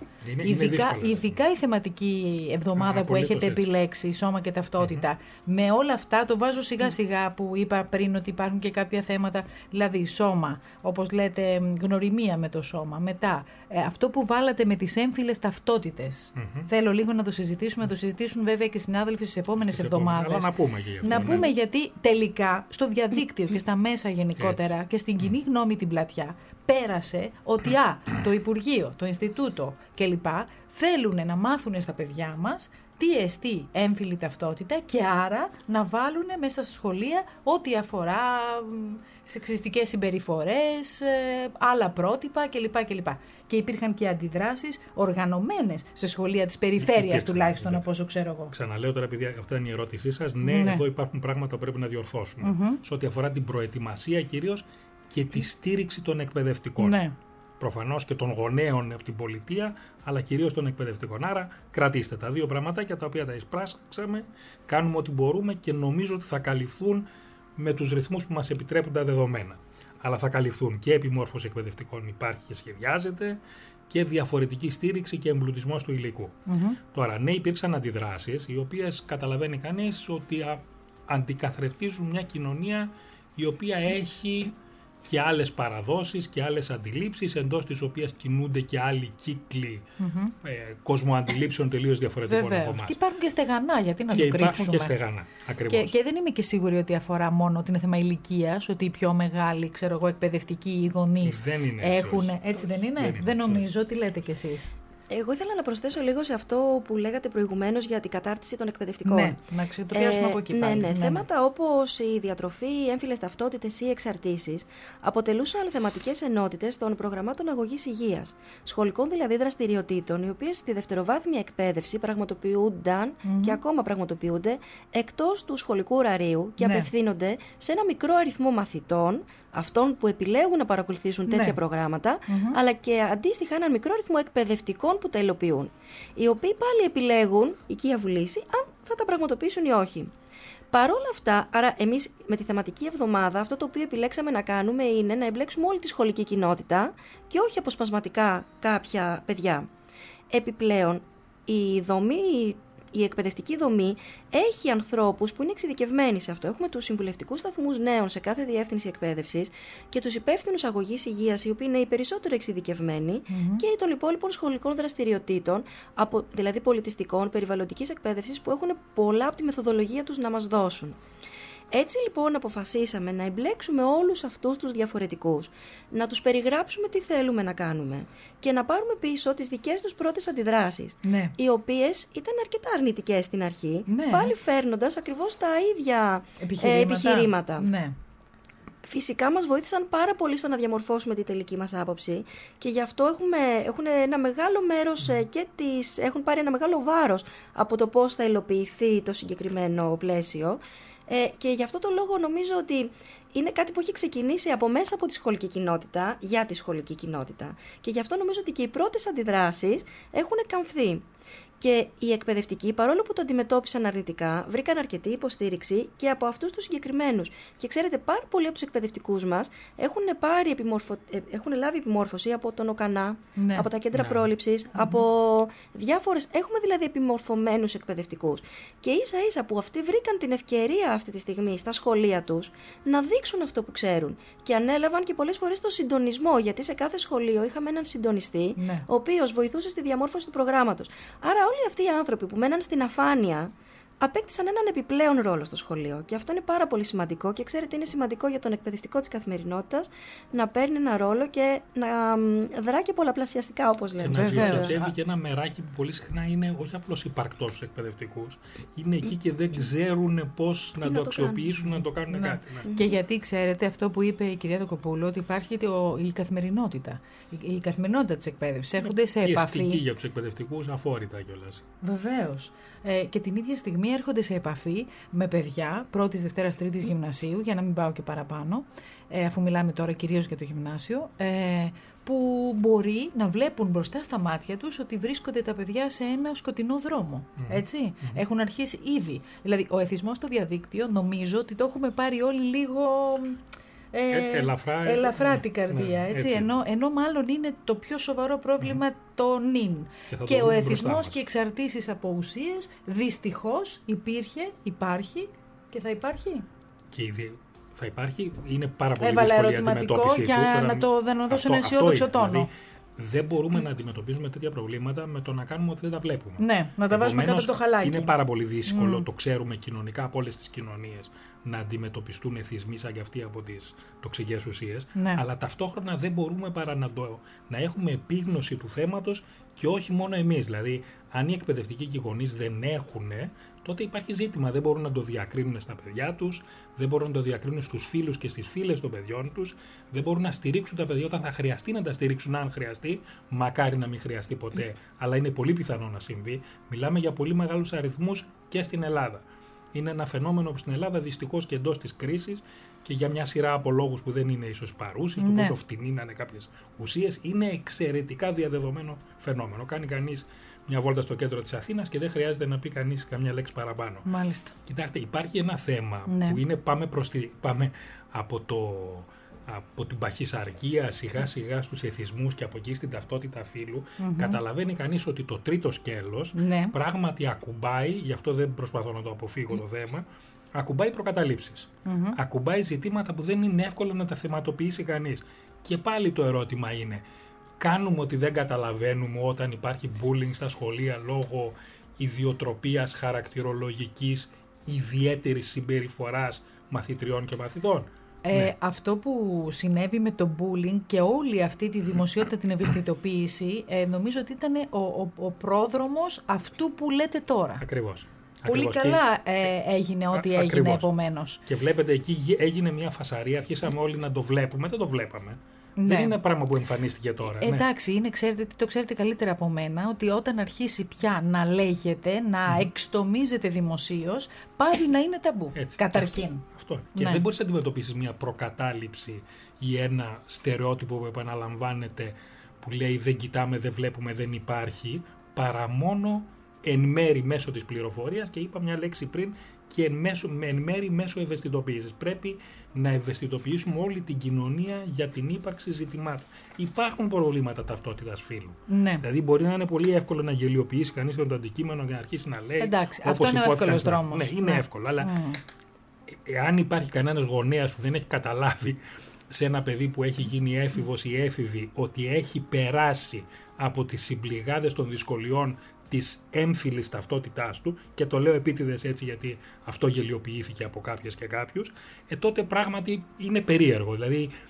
Ειδικά η θεματική εβδομάδα που έχετε επιλέξει, σώμα και ταυτότητα, με όλα αυτά το βάζω σιγά σιγά που είπα πριν ότι υπάρχουν και κάποια θέματα, δηλαδή σώμα, όπως λέτε, γνωριμία με το σώμα. Μετά, αυτό που βάλατε με τις έμφυλες ταυτότητες. Θέλω λίγο να το συζητήσουμε, να το συζητήσουν βέβαια και οι συνάδελφοι στις επόμενες εβδομάδες. Να πούμε και γι' αυτό. Να πούμε γιατί τελικά στο διαδίκτυο και στα μέσα γενικότερα και στην κοινή γνώμη την πλατιά πέρασε ότι το Υπουργείο, το Ινστιτούτο κλπ. Θέλουν να μάθουν στα παιδιά μας τι εστί έμφυλη ταυτότητα και άρα να βάλουν μέσα στα σχολεία ό,τι αφορά σεξιστικές συμπεριφορές, άλλα πρότυπα κλπ. Και υπήρχαν και αντιδράσεις οργανωμένες σε σχολεία της περιφέρειας τουλάχιστον από όσο ξέρω εγώ. Ξαναλέω τώρα, επειδή αυτή είναι η ερώτησή σας, εδώ υπάρχουν πράγματα που πρέπει να διορθώσουμε. Σε ό,τι αφορά την προετοιμασία κυρίως και τη στήριξη των εκπαιδευτικών. Προφανώς και των γονέων από την πολιτεία, αλλά κυρίως των εκπαιδευτικών. Άρα κρατήστε τα δύο πραγματάκια τα οποία τα εισπράξαμε, κάνουμε ό,τι μπορούμε και νομίζω ότι θα καλυφθούν με τους ρυθμούς που μας επιτρέπουν τα δεδομένα. Αλλά θα καλυφθούν και επιμόρφωση εκπαιδευτικών υπάρχει και σχεδιάζεται και διαφορετική στήριξη και εμπλουτισμός του υλικού. Τώρα, ναι, υπήρξαν αντιδράσεις οι οποίες καταλαβαίνει κανείς ότι αντικαθρεπτίζουν μια κοινωνία η οποία έχει και άλλες παραδόσεις και άλλες αντιλήψεις, εντός της οποίας κινούνται και άλλοι κύκλοι κοσμοαντιλήψεων τελείως διαφορετικών από εμάς. Και υπάρχουν και στεγανά, γιατί να το κρύψουμε. Υπάρχουν και στεγανά, ακριβώς. Και δεν είμαι και σίγουρη ότι αφορά μόνο ότι είναι θέμα ηλικίας, ότι οι πιο μεγάλοι, ξέρω εγώ, εκπαιδευτικοί ή γονείς έχουν. Έτσι δεν είναι? Δεν νομίζω. Τι λέτε κι εσείς? Εγώ ήθελα να προσθέσω λίγο σε αυτό που λέγατε προηγουμένως για την κατάρτιση των εκπαιδευτικών. Ναι, να ξετροπιάσουμε από εκεί πάλι. Ναι. Θέματα όπως η διατροφή, οι έμφυλες ταυτότητες ή εξαρτήσεις αποτελούσαν θεματικές ενότητες των προγραμμάτων αγωγής υγείας, σχολικών δηλαδή δραστηριοτήτων, οι οποίες στη δευτεροβάθμια εκπαίδευση πραγματοποιούνταν και ακόμα πραγματοποιούνται εκτός του σχολικού ωραρίου και απευθύνονται σε ένα μικρό αριθμό μαθητών, αυτών που επιλέγουν να παρακολουθήσουν τέτοια προγράμματα, αλλά και αντίστοιχα έναν μικρό αριθμό εκπαιδευτικών που τα υλοποιούν, οι οποίοι πάλι επιλέγουν, οικία βουλήση, αν θα τα πραγματοποιήσουν ή όχι. Παρόλα αυτά, άρα εμείς με τη θεματική εβδομάδα αυτό το οποίο επιλέξαμε να κάνουμε είναι να εμπλέξουμε όλη τη σχολική κοινότητα και όχι αποσπασματικά κάποια παιδιά. Επιπλέον, η εκπαιδευτική δομή έχει ανθρώπους που είναι εξειδικευμένοι σε αυτό. Έχουμε τους συμβουλευτικούς σταθμούς νέων σε κάθε διεύθυνση εκπαίδευσης και τους υπεύθυνους αγωγής υγείας, οι οποίοι είναι οι περισσότερο εξειδικευμένοι, και των υπόλοιπων σχολικών δραστηριοτήτων, δηλαδή πολιτιστικών, περιβαλλοντικής εκπαίδευσης, που έχουν πολλά από τη μεθοδολογία τους να μας δώσουν. Έτσι λοιπόν αποφασίσαμε να εμπλέξουμε όλους αυτούς τους διαφορετικούς, να τους περιγράψουμε τι θέλουμε να κάνουμε και να πάρουμε πίσω τις δικές τους πρώτες αντιδράσεις, οι οποίες ήταν αρκετά αρνητικές στην αρχή, πάλι φέρνοντας ακριβώς τα ίδια επιχειρήματα. φυσικά μας βοήθησαν πάρα πολύ στο να διαμορφώσουμε τη τελική μας άποψη και γι' αυτό έχουν ένα μεγάλο μέρος και έχουν πάρει ένα μεγάλο βάρος από το πώς θα υλοποιηθεί το συγκεκριμένο πλαίσιο και γι' αυτό το λόγο νομίζω ότι είναι κάτι που έχει ξεκινήσει από μέσα από τη σχολική κοινότητα για τη σχολική κοινότητα και γι' αυτό νομίζω ότι και οι πρώτες αντιδράσεις έχουν καμφθεί. Και οι εκπαιδευτικοί, παρόλο που το αντιμετώπισαν αρνητικά, βρήκαν αρκετή υποστήριξη και από αυτούς τους συγκεκριμένους. Και ξέρετε, πάρα πολλοί από τους εκπαιδευτικούς μας έχουν λάβει επιμόρφωση από τον ΟΚΑΝΑ, από τα κέντρα πρόληψης, από διάφορες. Έχουμε δηλαδή επιμορφωμένους εκπαιδευτικούς. Και ίσα-ίσα που αυτοί βρήκαν την ευκαιρία αυτή τη στιγμή στα σχολεία τους να δείξουν αυτό που ξέρουν. Και ανέλαβαν και πολλές φορές το συντονισμό, γιατί σε κάθε σχολείο είχαμε έναν συντονιστή, ο οποίος βοηθούσε στη διαμόρφωση του προγράμματος. Άρα όλοι αυτοί οι άνθρωποι που μέναν στην αφάνεια απέκτησαν έναν επιπλέον ρόλο στο σχολείο. Και αυτό είναι πάρα πολύ σημαντικό και ξέρετε είναι σημαντικό για τον εκπαιδευτικό της καθημερινότητας να παίρνει ένα ρόλο και να δρά και πολλαπλασιαστικά όπως λέμε. Και να διοχετεύει και ένα μεράκι που πολύ συχνά είναι όχι απλώς υπαρκτός στους εκπαιδευτικούς, είναι εκεί και δεν ξέρουν πώς να το αξιοποιήσουν, να το κάνουν κάτι. Και γιατί ξέρετε αυτό που είπε η κυρία Δοκοπούλου, ότι υπάρχει η καθημερινότητα. Η καθημερινότητα της εκπαίδευσης. Έρχονται σε επαφή. Πιεστική για τους εκπαιδευτικούς, αφόρητα κιόλας. Βεβαίως. Και την ίδια στιγμή έρχονται σε επαφή με παιδιά πρώτης, δευτέρας, τρίτης γυμνασίου, για να μην πάω και παραπάνω, αφού μιλάμε τώρα κυρίως για το γυμνάσιο, που μπορεί να βλέπουν μπροστά στα μάτια τους ότι βρίσκονται τα παιδιά σε ένα σκοτεινό δρόμο. Έτσι. Έχουν αρχίσει ήδη. Δηλαδή, ο εθισμός στο διαδίκτυο νομίζω ότι το έχουμε πάρει όλοι λίγο... ελαφρά την καρδία, έτσι. Ενώ μάλλον είναι το πιο σοβαρό πρόβλημα το νυν. Και ο εθισμός και οι εξαρτήσεις από ουσίες δυστυχώς υπάρχει και θα υπάρχει. Και θα υπάρχει, είναι πάρα πολύ δύσκολη η αντιμετώπιση του. Για να δώσω ένα αισιόδοξο τόνο. Δηλαδή, δεν μπορούμε να αντιμετωπίζουμε τέτοια προβλήματα με το να κάνουμε ότι δεν τα βλέπουμε. Ναι, να τα βάζουμε κάτω από το χαλάκι. Είναι πάρα πολύ δύσκολο, το ξέρουμε κοινωνικά από όλες τις κοινωνίες, να αντιμετωπιστούν εθισμοί σαν και αυτοί από τις τοξικές ουσίες. Ναι. Αλλά ταυτόχρονα δεν μπορούμε παρά να έχουμε επίγνωση του θέματος και όχι μόνο εμείς. Δηλαδή, αν οι εκπαιδευτικοί και οι γονείς δεν έχουν, τότε υπάρχει ζήτημα. Δεν μπορούν να το διακρίνουν στα παιδιά τους, δεν μπορούν να το διακρίνουν στους φίλους και στις φίλες των παιδιών τους, δεν μπορούν να στηρίξουν τα παιδιά όταν θα χρειαστεί να τα στηρίξουν, αν χρειαστεί. Μακάρι να μην χρειαστεί ποτέ, αλλά είναι πολύ πιθανό να συμβεί. Μιλάμε για πολύ μεγάλους αριθμούς και στην Ελλάδα. Είναι ένα φαινόμενο που στην Ελλάδα δυστυχώς και εντός της κρίσης και για μια σειρά από λόγους που δεν είναι ίσως παρούσης, του πόσο φτηνή να είναι κάποιες ουσίες, είναι εξαιρετικά διαδεδομένο φαινόμενο. Κάνει κανείς μια βόλτα στο κέντρο της Αθήνας και δεν χρειάζεται να πει κανείς καμιά λέξη παραπάνω. Μάλιστα. Κοιτάξτε, υπάρχει ένα θέμα που είναι πάμε από την παχυσαρκία σιγά σιγά στους εθισμούς και από εκεί στην ταυτότητα φύλου, καταλαβαίνει κανείς ότι το τρίτο σκέλος πράγματι ακουμπάει, γι' αυτό δεν προσπαθώ να το αποφύγω το θέμα, ακουμπάει προκαταλήψεις. Ακουμπάει ζητήματα που δεν είναι εύκολο να τα θεματοποιήσει κανείς. Και πάλι το ερώτημα είναι, κάνουμε ότι δεν καταλαβαίνουμε όταν υπάρχει bullying στα σχολεία λόγω ιδιοτροπίας χαρακτηρολογικής ιδιαίτερης συμπεριφοράς μαθητριών και μαθητών? Αυτό που συνέβη με το bullying και όλη αυτή τη δημοσιότητα, την ευαισθητοποίηση, νομίζω ότι ήταν ο πρόδρομος αυτού που λέτε τώρα. Ακριβώς. Πολύ καλά έγινε ό,τι έγινε επομένως. Και βλέπετε εκεί έγινε μια φασαρία, αρχίσαμε όλοι να το βλέπουμε, δεν το βλέπαμε. Δεν είναι πράγμα που εμφανίστηκε τώρα. Εντάξει, το ξέρετε καλύτερα από μένα, ότι όταν αρχίσει πια να λέγεται, να εξτομίζεται δημοσίως, πάβει να είναι ταμπού. Έτσι, καταρχήν. Αυτό. Και δεν μπορείς να αντιμετωπίσεις μια προκατάληψη ή ένα στερεότυπο που επαναλαμβάνεται, που λέει δεν κοιτάμε, δεν βλέπουμε, δεν υπάρχει, παρά μόνο εν μέρη μέσω της πληροφορίας, και είπα μια λέξη πριν, και εν μέρη μέσω ευαισθητοποίησης. Πρέπει να ευαισθητοποιήσουμε όλη την κοινωνία για την ύπαρξη ζητημάτων. Υπάρχουν προβλήματα ταυτότητας φύλου. Ναι. Δηλαδή, μπορεί να είναι πολύ εύκολο να γελιοποιήσει κανείς με το αντικείμενο και να αρχίσει να λέει. Εντάξει, αυτό είναι ο εύκολος δρόμος. Ναι, είναι εύκολο. Αλλά εάν υπάρχει κανένας γονέας που δεν έχει καταλάβει σε ένα παιδί που έχει γίνει έφηβος ή έφηβη ότι έχει περάσει από τις συμπληγάδες των δυσκολιών της έμφυλης ταυτότητάς του, και το λέω επίτηδες έτσι γιατί αυτό γελιοποιήθηκε από κάποιες και κάποιους, τότε πράγματι είναι περίεργο. Δηλαδή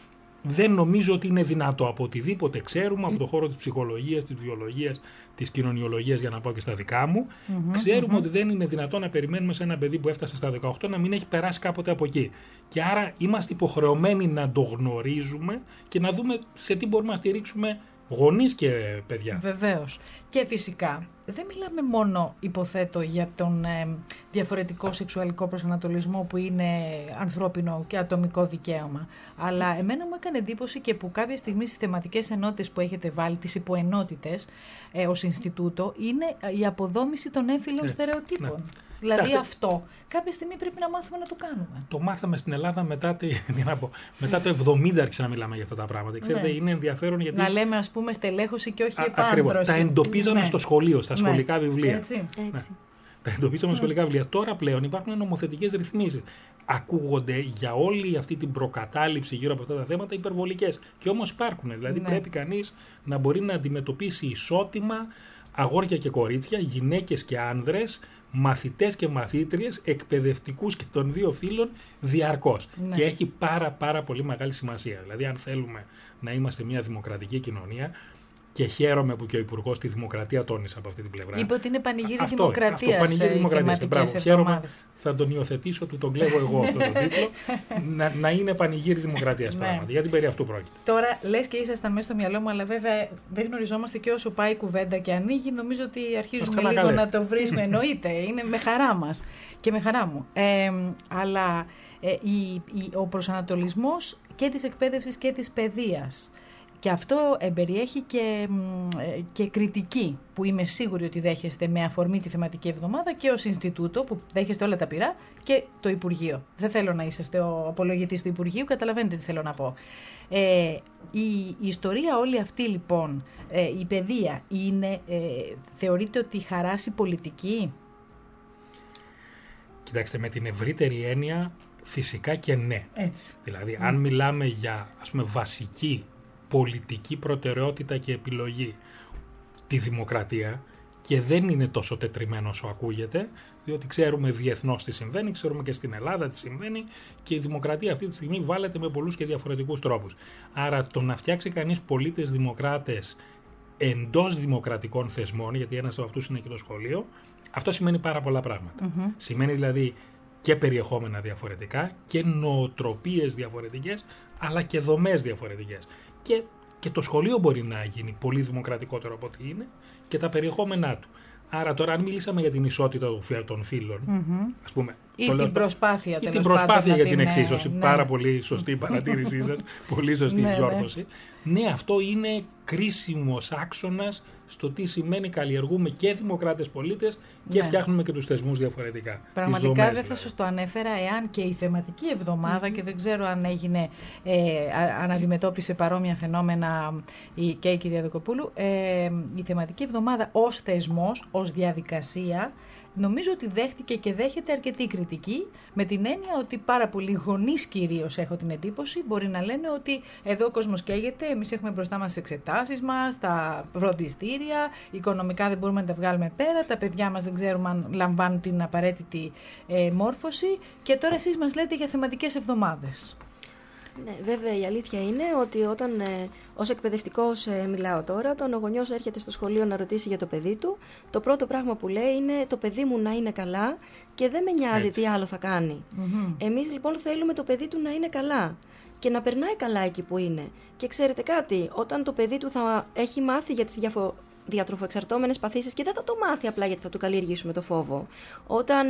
δεν νομίζω ότι είναι δυνατό από οτιδήποτε ξέρουμε, από το χώρο της ψυχολογίας, της βιολογίας, της κοινωνιολογίας, για να πάω και στα δικά μου. Ξέρουμε ότι δεν είναι δυνατό να περιμένουμε σε ένα παιδί που έφτασε στα 18 να μην έχει περάσει κάποτε από εκεί. Και άρα είμαστε υποχρεωμένοι να το γνωρίζουμε και να δούμε σε τι μπορούμε να στηρίξουμε γονείς και παιδιά. Βεβαίως. Και φυσικά δεν μιλάμε μόνο, υποθέτω, για τον διαφορετικό σεξουαλικό προσανατολισμό που είναι ανθρώπινο και ατομικό δικαίωμα. Αλλά εμένα μου έκανε εντύπωση και που κάποια στιγμή στις θεματικές ενότητες που έχετε βάλει, τις υποενότητες ως Ινστιτούτο, είναι η αποδόμηση των έμφυλων στερεοτύπων. Ναι. Δηλαδή αυτό κάποια στιγμή πρέπει να μάθουμε να το κάνουμε. Το μάθαμε στην Ελλάδα μετά το 70 άρχισα να μιλάμε για αυτά τα πράγματα. Ξέρετε, είναι ενδιαφέρον γιατί... Να λέμε, ας πούμε, στελέχωση και όχι επάνδρωση. Ακριβώς. Τα εντοπίζαμε στο σχολείο, στα σχολικά βιβλία. Έτσι. Τα εντοπίζαμε στα σχολικά βιβλία. Τώρα πλέον υπάρχουν νομοθετικές ρυθμίσεις. Ακούγονται για όλη αυτή την προκατάληψη γύρω από αυτά τα θέματα υπερβολικές. Και όμως υπάρχουν. Δηλαδή πρέπει κανείς να μπορεί να αντιμετωπίσει ισότιμα αγόρια και κορίτσια, γυναίκες και άνδρες, μαθητές και μαθήτριες, εκπαιδευτικούς και των δύο φύλων διαρκώς. Ναι. Και έχει πάρα πολύ μεγάλη σημασία. Δηλαδή, αν θέλουμε να είμαστε μια δημοκρατική κοινωνία, και χαίρομαι που και ο Υπουργός τη Δημοκρατία τόνισε από αυτή την πλευρά. Είπε ότι είναι πανηγύρι δημοκρατίας. Πανηγύρι δημοκρατίας. Μπράβο, χαίρομαι. Θα τον υιοθετήσω, του τον κλέβω εγώ αυτό τον τίτλο. να είναι πανηγύρι δημοκρατίας πράγματι. Γιατί περί αυτού πρόκειται. Τώρα λες και ήσασταν μέσα στο μυαλό μου, αλλά βέβαια δεν γνωριζόμαστε και όσο πάει η κουβέντα και ανοίγει, νομίζω ότι αρχίζουμε λίγο να το βρίσκουμε. Εννοείται, είναι με χαρά μας και με χαρά μου. Αλλά ο προσανατολισμός και της εκπαίδευσης και της παιδείας. Και αυτό εμπεριέχει και κριτική που είμαι σίγουρη ότι δέχεστε με αφορμή τη θεματική εβδομάδα και ως Ινστιτούτο που δέχεστε όλα τα πειρά και το Υπουργείο. Δεν θέλω να είσαστε ο απολογητής του Υπουργείου, καταλαβαίνετε τι θέλω να πω. Η ιστορία όλη αυτή λοιπόν, η παιδεία είναι, θεωρείτε ότι χαράσει πολιτική? Κοιτάξτε, με την ευρύτερη έννοια φυσικά και ναι. Έτσι. Δηλαδή αν μιλάμε για βασική πολιτική προτεραιότητα και επιλογή τη δημοκρατία, και δεν είναι τόσο τετριμένο όσο ακούγεται, διότι ξέρουμε διεθνώς τι συμβαίνει, ξέρουμε και στην Ελλάδα τι συμβαίνει και η δημοκρατία αυτή τη στιγμή βάλεται με πολλούς και διαφορετικούς τρόπους. Άρα το να φτιάξει κανείς πολίτες δημοκράτες εντός δημοκρατικών θεσμών, γιατί ένας από αυτούς είναι και το σχολείο, αυτό σημαίνει πάρα πολλά πράγματα. Σημαίνει δηλαδή και περιεχόμενα διαφορετικά και νοοτροπίες διαφορετικές, αλλά και δομές διαφορετικές. Και το σχολείο μπορεί να γίνει πολύ δημοκρατικότερο από ό,τι είναι και τα περιεχόμενά του. Άρα τώρα αν μιλήσαμε για την ισότητα των φύλων, ας πούμε... Ή την προσπάθεια, ή την προσπάθεια για την εξίσωση, πάρα πολύ σωστή η παρατήρησή σας, πολύ σωστή η διόρθωση. Ναι, αυτό είναι κρίσιμος άξονας στο τι σημαίνει καλλιεργούμε και δημοκράτες πολίτες και φτιάχνουμε και τους θεσμούς διαφορετικά. Πραγματικά δεν θα σας το ανέφερα εάν και η θεματική εβδομάδα, και δεν ξέρω αν έγινε, αν αντιμετώπισε παρόμοια φαινόμενα και η κυρία Δοκοπούλου, η θεματική εβδομάδα ως θεσμός, ως διαδικασία, νομίζω ότι δέχτηκε και δέχεται αρκετή κριτική, με την έννοια ότι πάρα πολλοί γονείς κυρίως, έχω την εντύπωση, μπορεί να λένε ότι εδώ ο κόσμος καίγεται, εμείς έχουμε μπροστά μας τις εξετάσεις μας, τα φροντιστήρια, οικονομικά δεν μπορούμε να τα βγάλουμε πέρα, τα παιδιά μας δεν ξέρουμε αν λαμβάνουν την απαραίτητη μόρφωση και τώρα εσείς μας λέτε για θεματικές εβδομάδες. Ναι, βέβαια η αλήθεια είναι ότι όταν ως εκπαιδευτικός μιλάω τώρα, όταν ο γονιός έρχεται στο σχολείο να ρωτήσει για το παιδί του, το πρώτο πράγμα που λέει είναι το παιδί μου να είναι καλά και δεν με νοιάζει τι άλλο θα κάνει. Εμείς λοιπόν θέλουμε το παιδί του να είναι καλά και να περνάει καλά εκεί που είναι. Και ξέρετε κάτι, όταν το παιδί του θα έχει μάθει για τις διατροφοεξαρτώμενες παθήσεις και δεν θα το μάθει απλά γιατί θα του καλλιεργήσουμε το φόβο. Όταν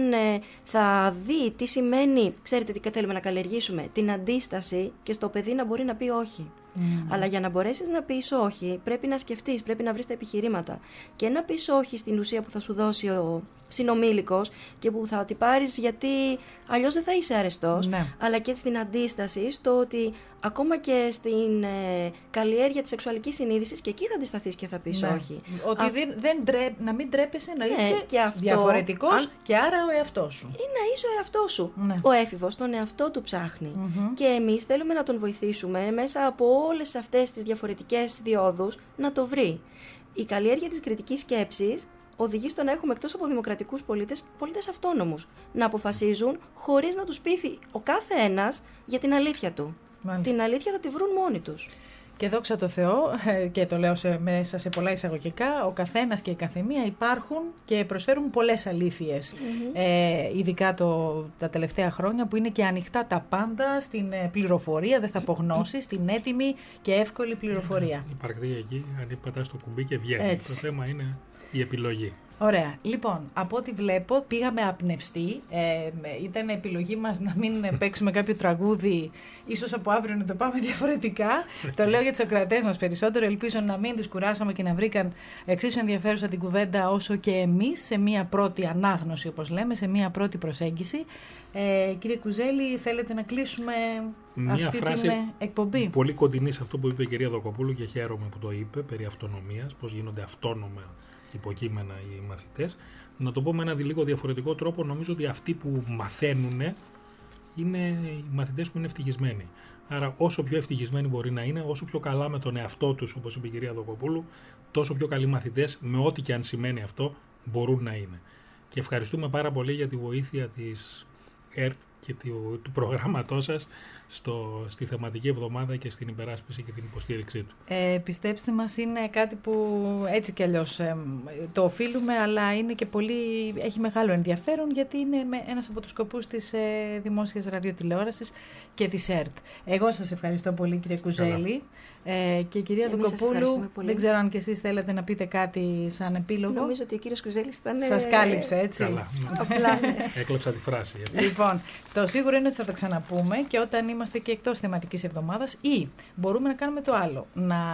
θα δει τι σημαίνει, ξέρετε τι θέλουμε να καλλιεργήσουμε, την αντίσταση και στο παιδί να μπορεί να πει όχι. Αλλά για να μπορέσεις να πεις όχι πρέπει να σκεφτείς, πρέπει να βρεις τα επιχειρήματα και να πεις όχι στην ουσία που θα σου δώσει ο συνομήλικος και που θα την πάρεις γιατί αλλιώς δεν θα είσαι αρεστός, αλλά και στην αντίσταση στο ότι ακόμα και στην καλλιέργεια της σεξουαλικής συνείδησης και εκεί θα αντισταθείς και θα πεις όχι. Ότι να μην τρέπεσαι να είσαι διαφορετικός και άρα ο εαυτός σου. Ή να είσαι ο εαυτός σου. Ο έφηβος τον εαυτό του ψάχνει και εμείς θέλουμε να τον βοηθήσουμε μέσα από όλες αυτές τις διαφορετικές διόδους να το βρει. Η καλλιέργεια της κριτικής σκέψης οδηγεί στο να έχουμε εκτός από δημοκρατικούς πολίτες αυτόνομους, να αποφασίζουν χωρίς να τους πείθει ο κάθε ένας για την αλήθεια του. την αλήθεια θα τη βρουν μόνοι τους. Και δόξα τω Θεώ, και το λέω μέσα σε πολλά εισαγωγικά, ο καθένας και η καθεμία υπάρχουν και προσφέρουν πολλές αλήθειες. Ειδικά τα τελευταία χρόνια που είναι και ανοιχτά τα πάντα στην πληροφορία, δεν θα πω γνώση, στην έτοιμη και εύκολη πληροφορία. Υπάρχει εκεί, αν πατάς το κουμπί και βγαίνει. Το θέμα είναι η επιλογή. Ωραία. Λοιπόν, από ό,τι βλέπω πήγαμε απνευστοί. Ήταν επιλογή μας να μην παίξουμε κάποιο τραγούδι. Ίσως από αύριο να το πάμε διαφορετικά. Το λέω για τους ακροατές μας περισσότερο. Ελπίζω να μην τους κουράσαμε και να βρήκαν εξίσου ενδιαφέρουσα την κουβέντα όσο και εμείς σε μία πρώτη ανάγνωση, όπως λέμε, σε μία πρώτη προσέγγιση. Κύριε Κουζέλη, θέλετε να κλείσουμε αυτή την εκπομπή? Πολύ κοντινή σε αυτό που είπε η κυρία Δοκοπούλου και χαίρομαι που το είπε περί αυτονομίας, πώς γίνονται αυτόνομα υποκείμενα οι μαθητές. Να το πω με ένα λίγο διαφορετικό τρόπο, νομίζω ότι αυτοί που μαθαίνουν είναι οι μαθητές που είναι ευτυχισμένοι. Άρα όσο πιο ευτυχισμένοι μπορεί να είναι, όσο πιο καλά με τον εαυτό τους, όπως είπε η κυρία Δοκοπούλου, τόσο πιο καλοί μαθητές, με ό,τι και αν σημαίνει αυτό, μπορούν να είναι. Και ευχαριστούμε πάρα πολύ για τη βοήθεια της ΕΡΤ και του προγράμματός σας στη θεματική εβδομάδα και στην υπεράσπιση και την υποστήριξή του. Πιστέψτε μας, είναι κάτι που έτσι κι αλλιώς το οφείλουμε, αλλά είναι και έχει μεγάλο ενδιαφέρον, γιατί είναι ένας από τους σκοπούς της δημόσιας ραδιοτηλεόρασης και της ΕΡΤ. Εγώ σας ευχαριστώ πολύ, κύριε Κουζέλη. Και κυρία Δοκοπούλου, δεν ξέρω αν και εσείς θέλετε να πείτε κάτι σαν επίλογο. Νομίζω ότι ο κύριος Κουζέλης ήταν... Σας κάλυψε, έτσι. Καλά. Έκλεψα τη φράση. Λοιπόν, το σίγουρο είναι ότι θα τα ξαναπούμε και όταν είμαστε και εκτός θεματικής εβδομάδας, ή μπορούμε να κάνουμε το άλλο,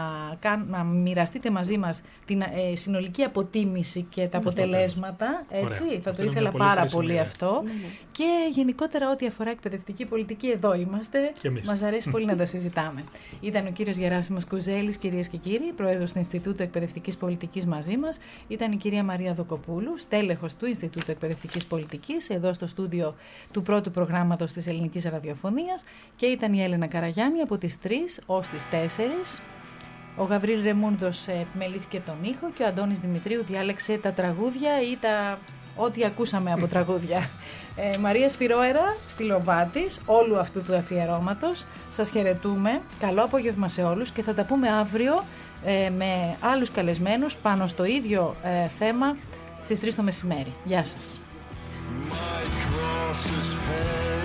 να μοιραστείτε μαζί μας την συνολική αποτίμηση και τα αποτελέσματα. Έτσι, θα το ήθελα πάρα πολύ αυτό. Και γενικότερα ό,τι αφορά εκπαιδευτική πολιτική, εδώ είμαστε. Μας αρέσει πολύ να τα συζητάμε. Ήταν ο κύριος Γεράσιμος Κουζέλης, κυρίες και κύριοι, πρόεδρος του Ινστιτούτου Εκπαιδευτικής Πολιτικής μαζί μας. Ήταν η κυρία Μαρία Δοκοπούλου, στέλεχος του Ινστιτούτου Εκπαιδευτικής Πολιτικής, εδώ στο στούντιο του πρώτου προγράμματος της Ελληνικής Ραδιοφωνίας. Και ήταν η Έλενα Καραγιάννη από τις 3 ως τις 4. Ο Γαβρίλ Ρεμούνδος επιμελήθηκε τον ήχο και ο Αντώνης Δημητρίου διάλεξε τα τραγούδια ή ό,τι ακούσαμε από τραγούδια. Μαρία Σφυρόερα, στυλοβάτης όλου αυτού του αφιερώματος. Σας χαιρετούμε. Καλό απόγευμα σε όλους και θα τα πούμε αύριο με άλλους καλεσμένους πάνω στο ίδιο θέμα στις 3 το μεσημέρι. Γεια σας.